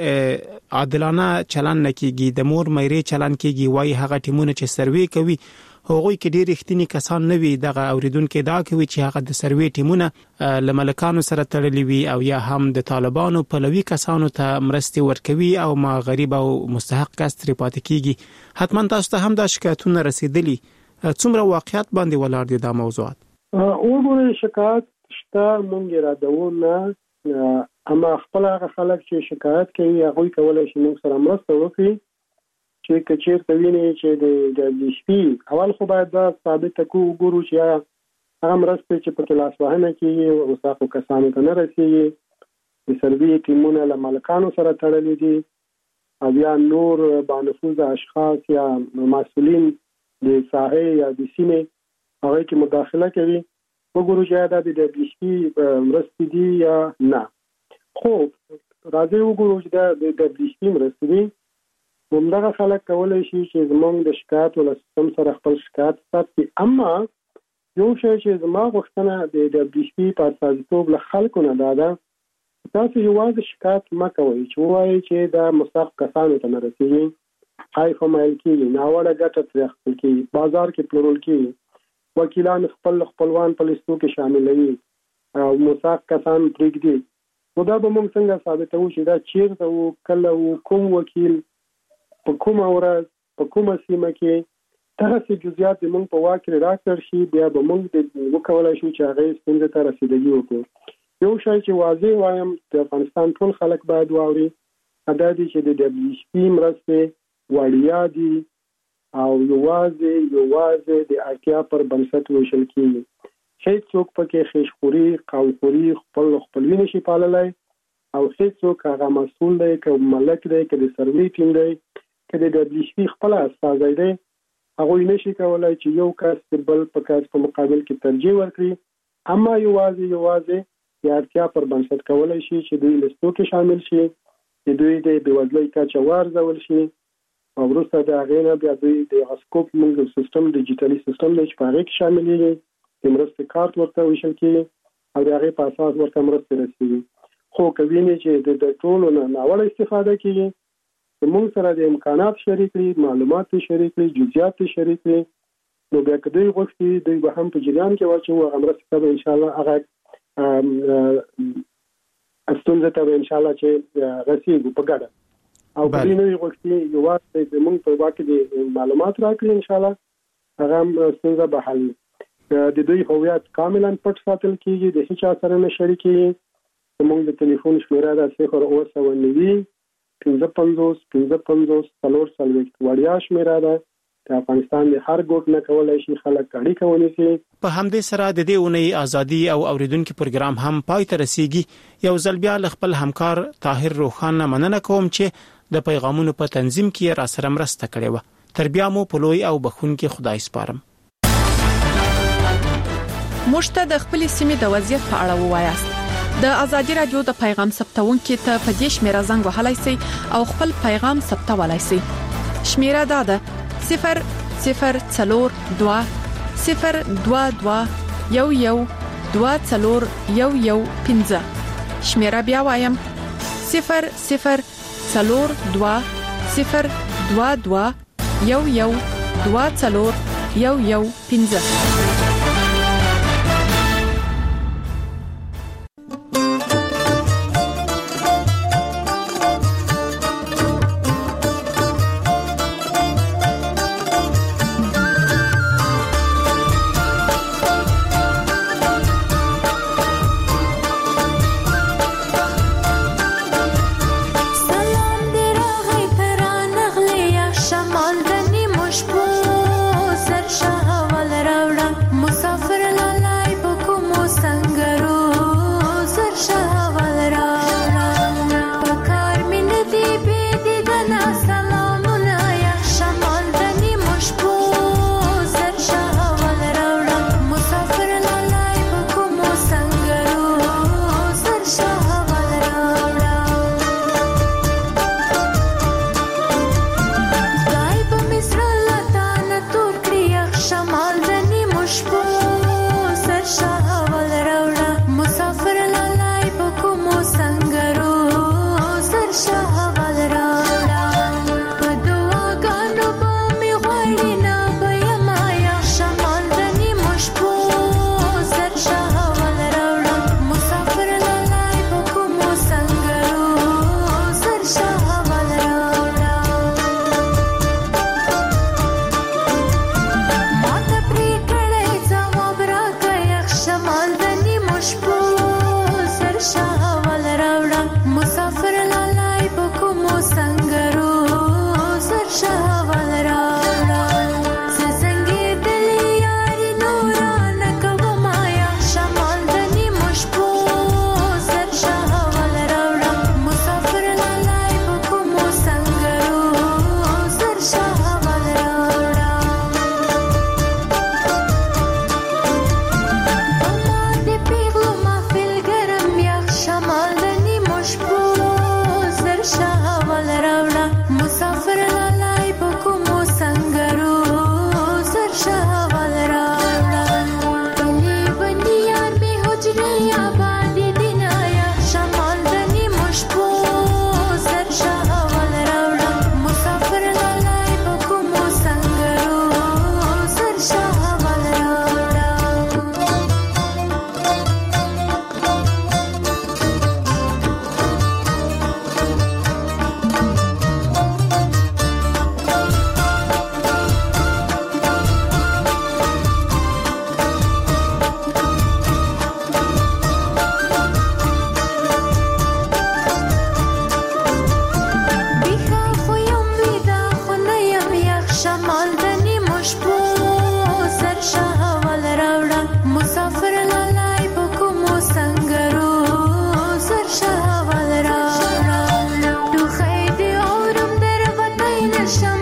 کې عادلانه چلن نه کیږي د مور مېرې چلن کیږي وای هغه ټیمونه چې سروې کوي هغوی کې ډېر اختینی کسان نه وي دغه اوریدونکو دا کوي چې هغه د سروې ټیمونه لملکانو سره تړلي وي او یا هم د طالبانو په لوي کسانو ته مرستي ورکوي او ما غریب او مستحق کس ترې پاتې کیږي حتما تاسو ته هم دا شکایتونه رسیدلي څومره واقعیت باندې ولاړ دي دا موضوعات اوګوري شکایت شته مونږ را دوونه اما خپل هغه خلک چې شکایت کوي هغه کولای شي موږ سره مرسته وکړي چې کچیر ته ویني چې د د شپې اول خو باید دا ثابت کو ګورو چې هغه مرسته چې په کلاس وهنه کې او تاسو کسانو ته نه رسیږي د سروي ټیمونه له مالکانو سره تړلي دي او یا نور بانفوذ اشخاص یا مسؤلین د ساحې یا د سیمې هغه کې مداخله کوي وګورو چې دا د شپې مرسته دي یا نه خو راځي وګورو چې دا د شپې مرسته دي همدغه خلک کولای شي چې زموږ د شکایت ول سیستم سره خپل شکایت ساتي اما یو شی چې زما غوښتنه د د بي سي په تاسو له خلکو نه داده تاسو یوازې شکایت مکوئ چې وایي چې دا مستحق کسانو ته نه رسیږي حیف مایل کیږي، ناوړه ګټه ترې اخیستل کیږي، بازار کې پلورل کیږي، وکیلان خپل خپلوان په لیستو کې شاملوي او موثق کسان پرېږدي. نو دا به موږ څنګه ثابتوو چې دا چیرته و، کله و، کوم وکیل، په کومه ورځ، په کومه سیمه کې، دغسې جزئیات د موږ په واک کې راکړل شي، بیا به موږ وکولی شو چې هغې ستونزې ته رسیدګي وکړو. یو شی چې واضح وایم د افغانستان ټول خلک باید واوري، دا دی چې د ډبلیو ایچ پي مرستې وړیا دي او یوازې یوازې د اړتیا پر بنسټ ویشل کېږي. هیڅ څوک پکې خیشخوري، قومخوري خپل خپلوي نشي پاللی او هیڅ څوک هغه مسؤل دی، که ملک دی، که د سروې ټیم دی، که د ډبلیو ایچ پي خپل استازی دی، هغوی نشي کولی چې یو کس د بل په کس په مقابل کې ترجیح ورکړي. اما یوازې یوازې د اړتیا پر بنسټ کولی شي چې دوی لیستو کې شامل شي، چې دوی د بېوزلۍ کچه وارزول شي او وروسته د هغې نه بیا دوی د هغه سکوپ موږ سیستم ډیجیټلي سیستم دی چې په هغې کې شاملېږي، د مرستې کارت ورته ویشل کېږي او د هغې په اساس ورته مرستې رسېږي. خو که وینې چې د ټولو نه ناوړه استفاده کېږي، موږ سره د امکانات شریک کړي، معلومات شریک کړي، جزئیات شریک کړي، نو بیا که دوی غوښتي دوی به هم په جریان کې واچوو، هغه مرستې ته به انشاءالله هغه ستونزې ته به انشاءالله چې رسېږو په ګډه. او که دوی نه وي غوښتي یوازې زموږ په واک کې د معلومات راکړي، انشاءالله هغه هم ستونزه به حل وي. د دوی هویت کاملا پټ ساتل کېږي، د هیچا سره نه شریکېږي. زموږ د تلیفون شمېره ده صفر اوه سوه نوي پنځه پنځوس پنځه پنځوس څلور څلوېښت، وړیا شمېره ده. د افغانستان د هر ګوټ نه کولی شي خلک اړیکه ونیسي. په همدې سره د دې اونۍ ازادي او اوریدونکو پروګرام هم پای ته رسیږي. یو ځل بیا له خپل همکار طاهر روخان مننه کوم چې د پیغامونو په تنظیم کې را سره مرسته کړې وه. تر بیا مو په لوی او بخښونکي خدای سپارم. مشته د خپل سیمې د وضعیت په اړه ووایاست. د ازادي رادیو د پیغام ثبتونکو ته په دې شمیره زنګ وهلای شئ او خپل پیغام ثبتولای شئ. شمیره دا ده صفر صفر څلور دوه صفر دوه دوه یو یو دوه څلور یو یو پنځه. شمیره بیا وایم صفر صفر څلور دوه صفر دوه دوه یو یو دوه څلور یو یو پنځه. مشبو سر شهوال راوړه شم